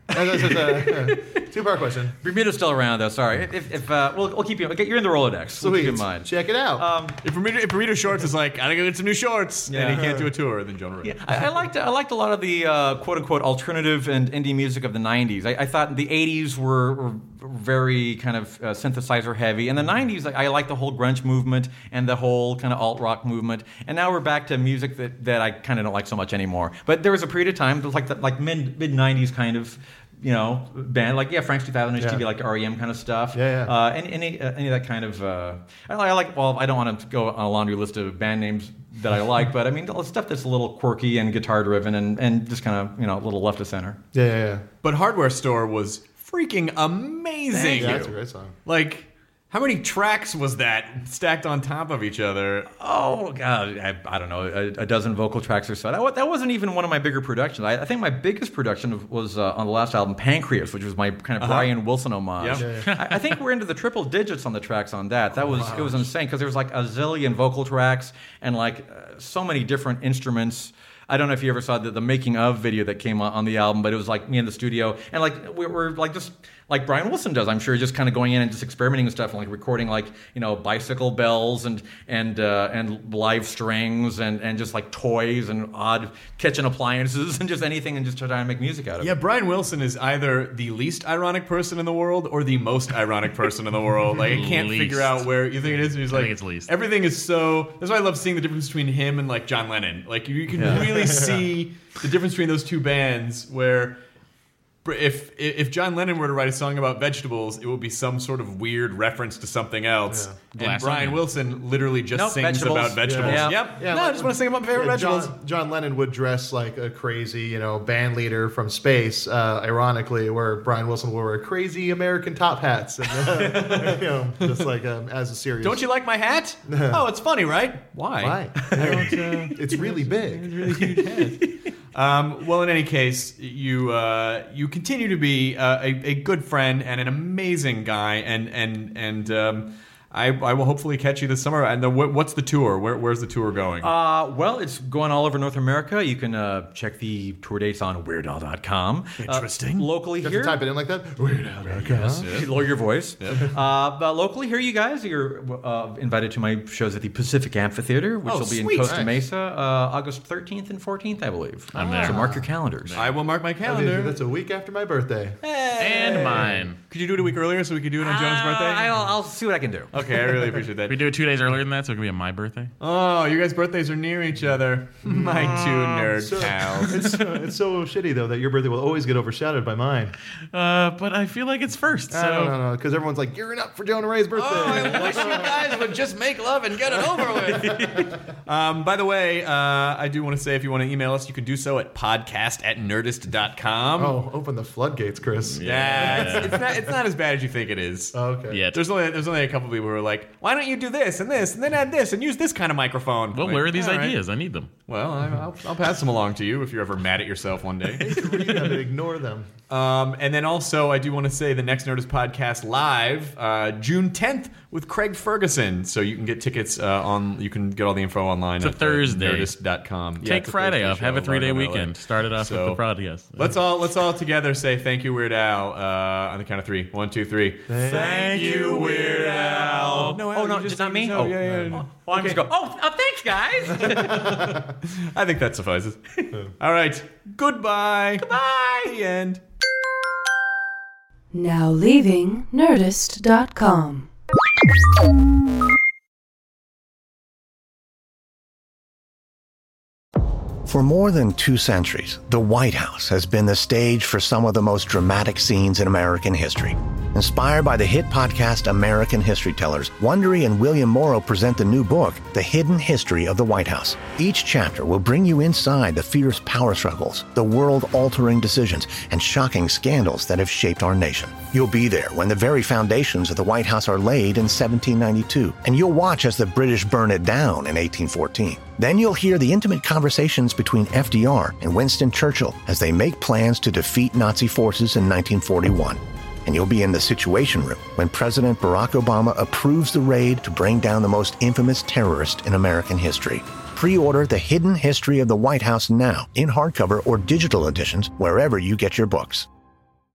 Two-part question. Bermuda's still around, though. Sorry. If we'll keep you. You're in the Rolodex. We'll keep you in mind. Check it out. If Bermuda Shorts is like, I gotta go get some new shorts, and he can't do a tour, then Jonah Ray. Yeah, I liked a lot of the quote-unquote alternative and indie music of the 90s. I thought the 80s were very kind of synthesizer heavy. In the 90s, I liked the whole grunge movement and the whole kind of alt-rock movement. And now we're back to music that I kind of don't like so much anymore. But there was a period of time, it was like mid-90s kind of, band, like Frank's 2000 HTV, like REM kind of stuff. Any of that kind of. I like. Well, I don't want to go on a laundry list of band names that I like, but I mean stuff that's a little quirky and guitar driven and just kind of a little left of center. Yeah. But Hardware Store was freaking amazing. Yeah, that's a great song. Like, how many tracks was that stacked on top of each other? Oh, God, I don't know, a dozen vocal tracks or so. That wasn't even one of my bigger productions. I think my biggest production was on the last album, Pancreas, which was my kind of Brian Wilson homage. I think we're into the triple digits on the tracks on that. It was insane because there was like a zillion vocal tracks and like so many different instruments. I don't know if you ever saw the making of video that came on the album, but it was like me in the studio and like we're like just like Brian Wilson does, I'm sure, just kind of going in and just experimenting with stuff and like recording like bicycle bells and live strings and just like toys and odd kitchen appliances and just anything and just trying to make music out of it. Yeah, Brian Wilson is either the least ironic person in the world or the most ironic person in the world. Like I can't figure out where you think it is. And he's like, I think it's least. Everything is so. That's why I love seeing the difference between him and like John Lennon. Like you can really see the difference between those two bands where. If John Lennon were to write a song about vegetables, it would be some sort of weird reference to something else. Yeah. And Brian Wilson literally just sings about vegetables. Yeah. Yep. Yeah, I just want to sing about my favorite vegetables. John Lennon would dress like a crazy, band leader from space, ironically, where Brian Wilson wore crazy American top hats. And, just like as a serious. Don't you like my hat? Oh, it's funny, right? Why? It's really big. It's really huge hat. Well, in any case, you continue to be a good friend and an amazing guy, and I will hopefully catch you this summer. And what's the tour? Where's the tour going? Well, it's going all over North America. You can check the tour dates on WeirdAl.com. Interesting. Locally here, type it in like that. WeirdAl.com. Yes. Lower your voice. But locally here, you guys, you're invited to my shows at the Pacific Amphitheater, which will be in Costa Mesa, August 13th and 14th, I believe. I'm there. So mark your calendars. I will mark my calendar. That's a week after my birthday. And mine. Could you do it a week earlier so we could do it on Jonah's birthday? I'll see what I can do. Okay, I really appreciate that. We do it 2 days earlier than that, so it can be on my birthday. Oh, you guys' birthdays are near each other. My two nerd pals. It's so shitty, though, that your birthday will always get overshadowed by mine. But I feel like it's first. So. No, because everyone's like, gearing up for Jonah Ray's birthday. Oh, I wish you guys would just make love and get it over with. By the way, I do want to say if you want to email us, you can do so at podcast@nerdist.com. Oh, open the floodgates, Chris. Yeah, it's not as bad as you think it is. Oh, okay. Yeah. There's only a couple people who are like, why don't you do this and then add this and use this kind of microphone? Well, like, where are these all right. ideas? I need them. Well, I'll pass them along to you if you're ever mad at yourself one day. Read them and ignore them. And then also, I do want to say the Next Nerdist podcast live June 10th with Craig Ferguson. So you can get tickets you can get all the info online It's a Thursday. Nerdist.com. Take Friday off. Have a 3-day weekend. Start it off with the podcast. Let's all together say thank you, Weird Al, on the count of 3. 1, 2, 3. Thank you, Weird Al. No, just not me? Oh, yeah. Well, I'm just go, thanks, guys. I think that suffices. All right. Goodbye. Goodbye. The end. Now leaving Nerdist.com. For more than 2 centuries, the White House has been the stage for some of the most dramatic scenes in American history. Inspired by the hit podcast American History Tellers, Wondery and William Morrow present the new book, The Hidden History of the White House. Each chapter will bring you inside the fierce power struggles, the world-altering decisions, and shocking scandals that have shaped our nation. You'll be there when the very foundations of the White House are laid in 1792, and you'll watch as the British burn it down in 1814. Then you'll hear the intimate conversations between FDR and Winston Churchill as they make plans to defeat Nazi forces in 1941. And you'll be in the Situation Room when President Barack Obama approves the raid to bring down the most infamous terrorist in American history. Pre-order The Hidden History of the White House now in hardcover or digital editions wherever you get your books.